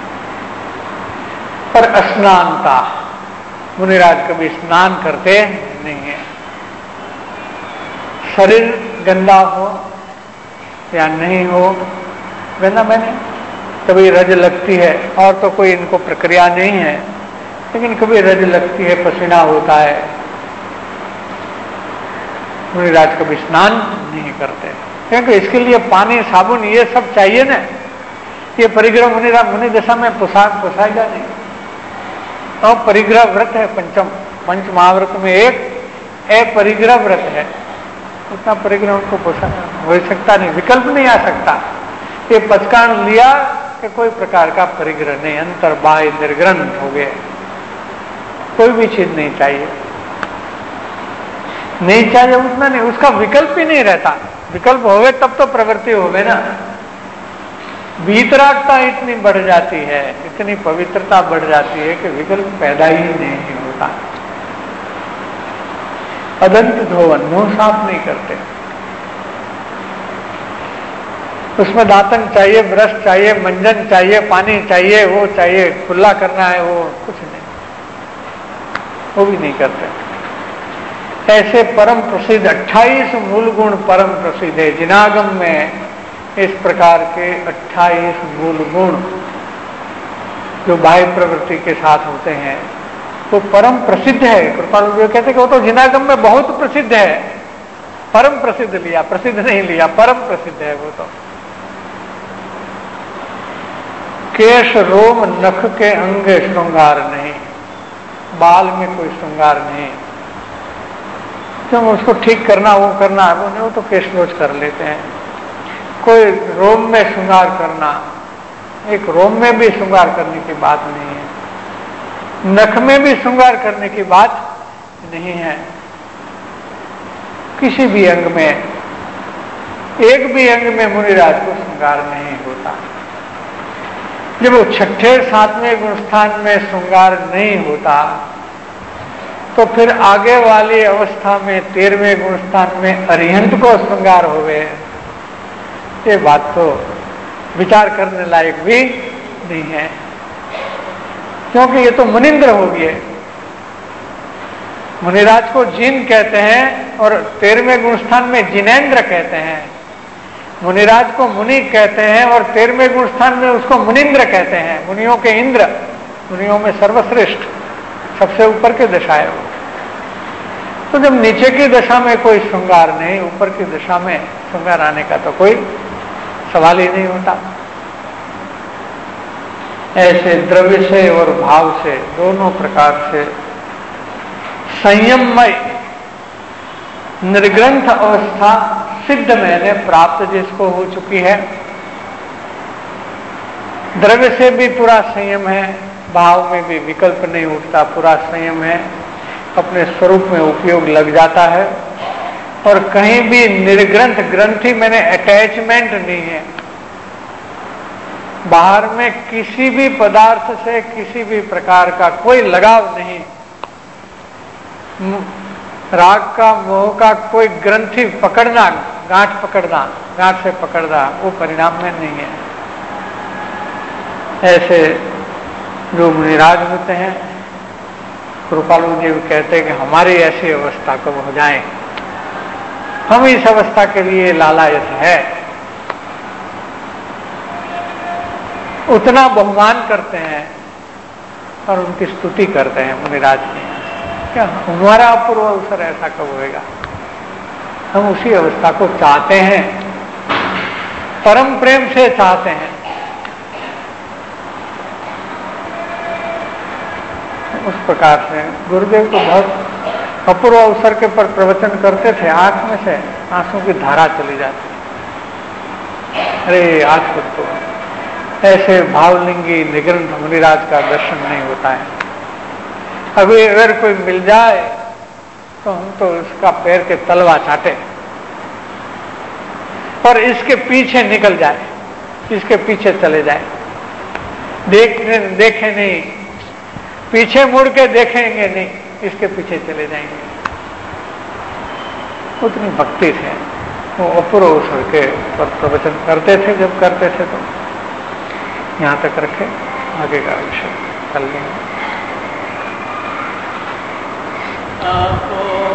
पर अस्नानता, मुनिराज कभी स्नान करते नहीं है। शरीर गंदा हो या नहीं हो, गंदा मैंने कभी रज लगती है, और तो कोई इनको प्रक्रिया नहीं है, लेकिन कभी रज लगती है, पसीना होता है, मुनिराज कभी स्नान नहीं करते, क्योंकि इसके लिए पानी, साबुन, ये सब चाहिए ना। ये परिग्रह मुनिराज मुनि दशा में पोसाएगा नहीं। और परिग्रह व्रत है पंच महाव्रत में एक अपरिग्रह व्रत है, उतना परिग्रह उनको हो सकता नहीं, विकल्प नहीं आ सकता। ये पचकान लिया कि कोई प्रकार का परिग्रह नहीं, अंतर बाह्य निर्ग्रंथ हो गए, कोई भी चीज नहीं चाहिए, नहीं चाहिए उतना नहीं, उसका विकल्प ही नहीं रहता। विकल्प होवे तब तो प्रवृत्ति होवे ना। वीतरागता इतनी बढ़ जाती है, इतनी पवित्रता बढ़ जाती है कि विकल्प पैदा ही नहीं होता। अदंत धोवन, मुंह साफ नहीं करते, उसमें दातन चाहिए, ब्रश चाहिए, मंजन चाहिए, पानी चाहिए, वो चाहिए, खुला करना है, वो कुछ नहीं, वो भी नहीं करते। ऐसे परम प्रसिद्ध 28 मूल गुण परम प्रसिद्ध है। जिनागम में इस प्रकार के 28 मूल गुण जो बाह्य प्रवृत्ति के साथ होते हैं, वो परम प्रसिद्ध है। कृपालु जी कहते कि वो तो जिनागम में बहुत प्रसिद्ध है, परम प्रसिद्ध लिया, प्रसिद्ध नहीं लिया, परम प्रसिद्ध है वो तो। केश रोम नख के अंग श्रृंगार नहीं, बाल में कोई श्रृंगार नहीं, तो उसको ठीक करना वो करना है, वो तो केश रोज कर लेते हैं। कोई रोम में श्रृंगार करना, एक रोम में भी श्रृंगार करने की बात नहीं है, नख में भी श्रृंगार करने की बात नहीं है। किसी भी अंग में, एक भी अंग में मुनिराज को श्रृंगार नहीं होता। जब वो छठे सातवें गुणस्थान में श्रृंगार नहीं होता, तो फिर आगे वाली अवस्था में 13वें गुणस्थान में अरिहंत को श्रृंगार होवे, ये बात तो विचार करने लायक भी नहीं है, क्योंकि ये तो मुनिंद्र हो गए। मुनिराज को जिन कहते हैं और 13वें गुणस्थान में जिनेन्द्र कहते हैं। मुनिराज को मुनि कहते हैं और 13वें गुणस्थान में उसको मुनिंद्र कहते हैं। मुनियों के इंद्र, मुनियों में सर्वश्रेष्ठ, सबसे ऊपर की दशा है वो। तो जब नीचे की दशा में कोई श्रृंगार नहीं, ऊपर की दशा में श्रृंगार आने का तो कोई सवाल ही नहीं होता। ऐसे द्रव्य से और भाव से, दोनों प्रकार से संयममय निर्ग्रंथ अवस्था सिद्ध मैंने प्राप्त जिसको हो चुकी है, द्रव्य से भी पूरा संयम है, भाव में भी विकल्प नहीं उठता, पूरा संयम है, अपने स्वरूप में उपयोग लग जाता है, और कहीं भी निर्ग्रंथ, ग्रंथि मैंने अटैचमेंट नहीं है, बाहर में किसी भी पदार्थ से किसी भी प्रकार का कोई लगाव नहीं, राग का, मोह का कोई ग्रंथि पकड़ना, गांठ पकड़ना, गांठ से पकड़ना, वो परिणाम में नहीं है। ऐसे जो मुनिराज होते हैं, कृपालु जी कहते हैं कि हमारी ऐसी अवस्था कब हो जाए, हम इस अवस्था के लिए लालायत है। उतना बहुमान करते हैं और उनकी स्तुति करते हैं मुनिराज की, क्या हमारा अपूर्व अवसर ऐसा कब होएगा। हम उसी अवस्था को चाहते हैं, परम प्रेम से चाहते हैं। उस प्रकार से गुरुदेव तो बहुत अपूर्व अवसर के पर प्रवचन करते थे, आंख में से आंसू की धारा चली जाती, अरे आज तो ऐसे भावलिंगी निग्रंथ मुनिराज का दर्शन नहीं होता है। अभी अगर कोई मिल जाए तो हम तो उसका पैर के तलवा चाटे और इसके पीछे निकल जाए, इसके पीछे चले जाए, देखे नहीं, पीछे मुड़ के देखेंगे नहीं, इसके पीछे चले जाएंगे। उतनी भक्ति थे वो, अपूर्व अवसर के पर प्रवचन करते थे। जब करते थे तो यहाँ तक रखे, आगे का विषय कल लेंगे।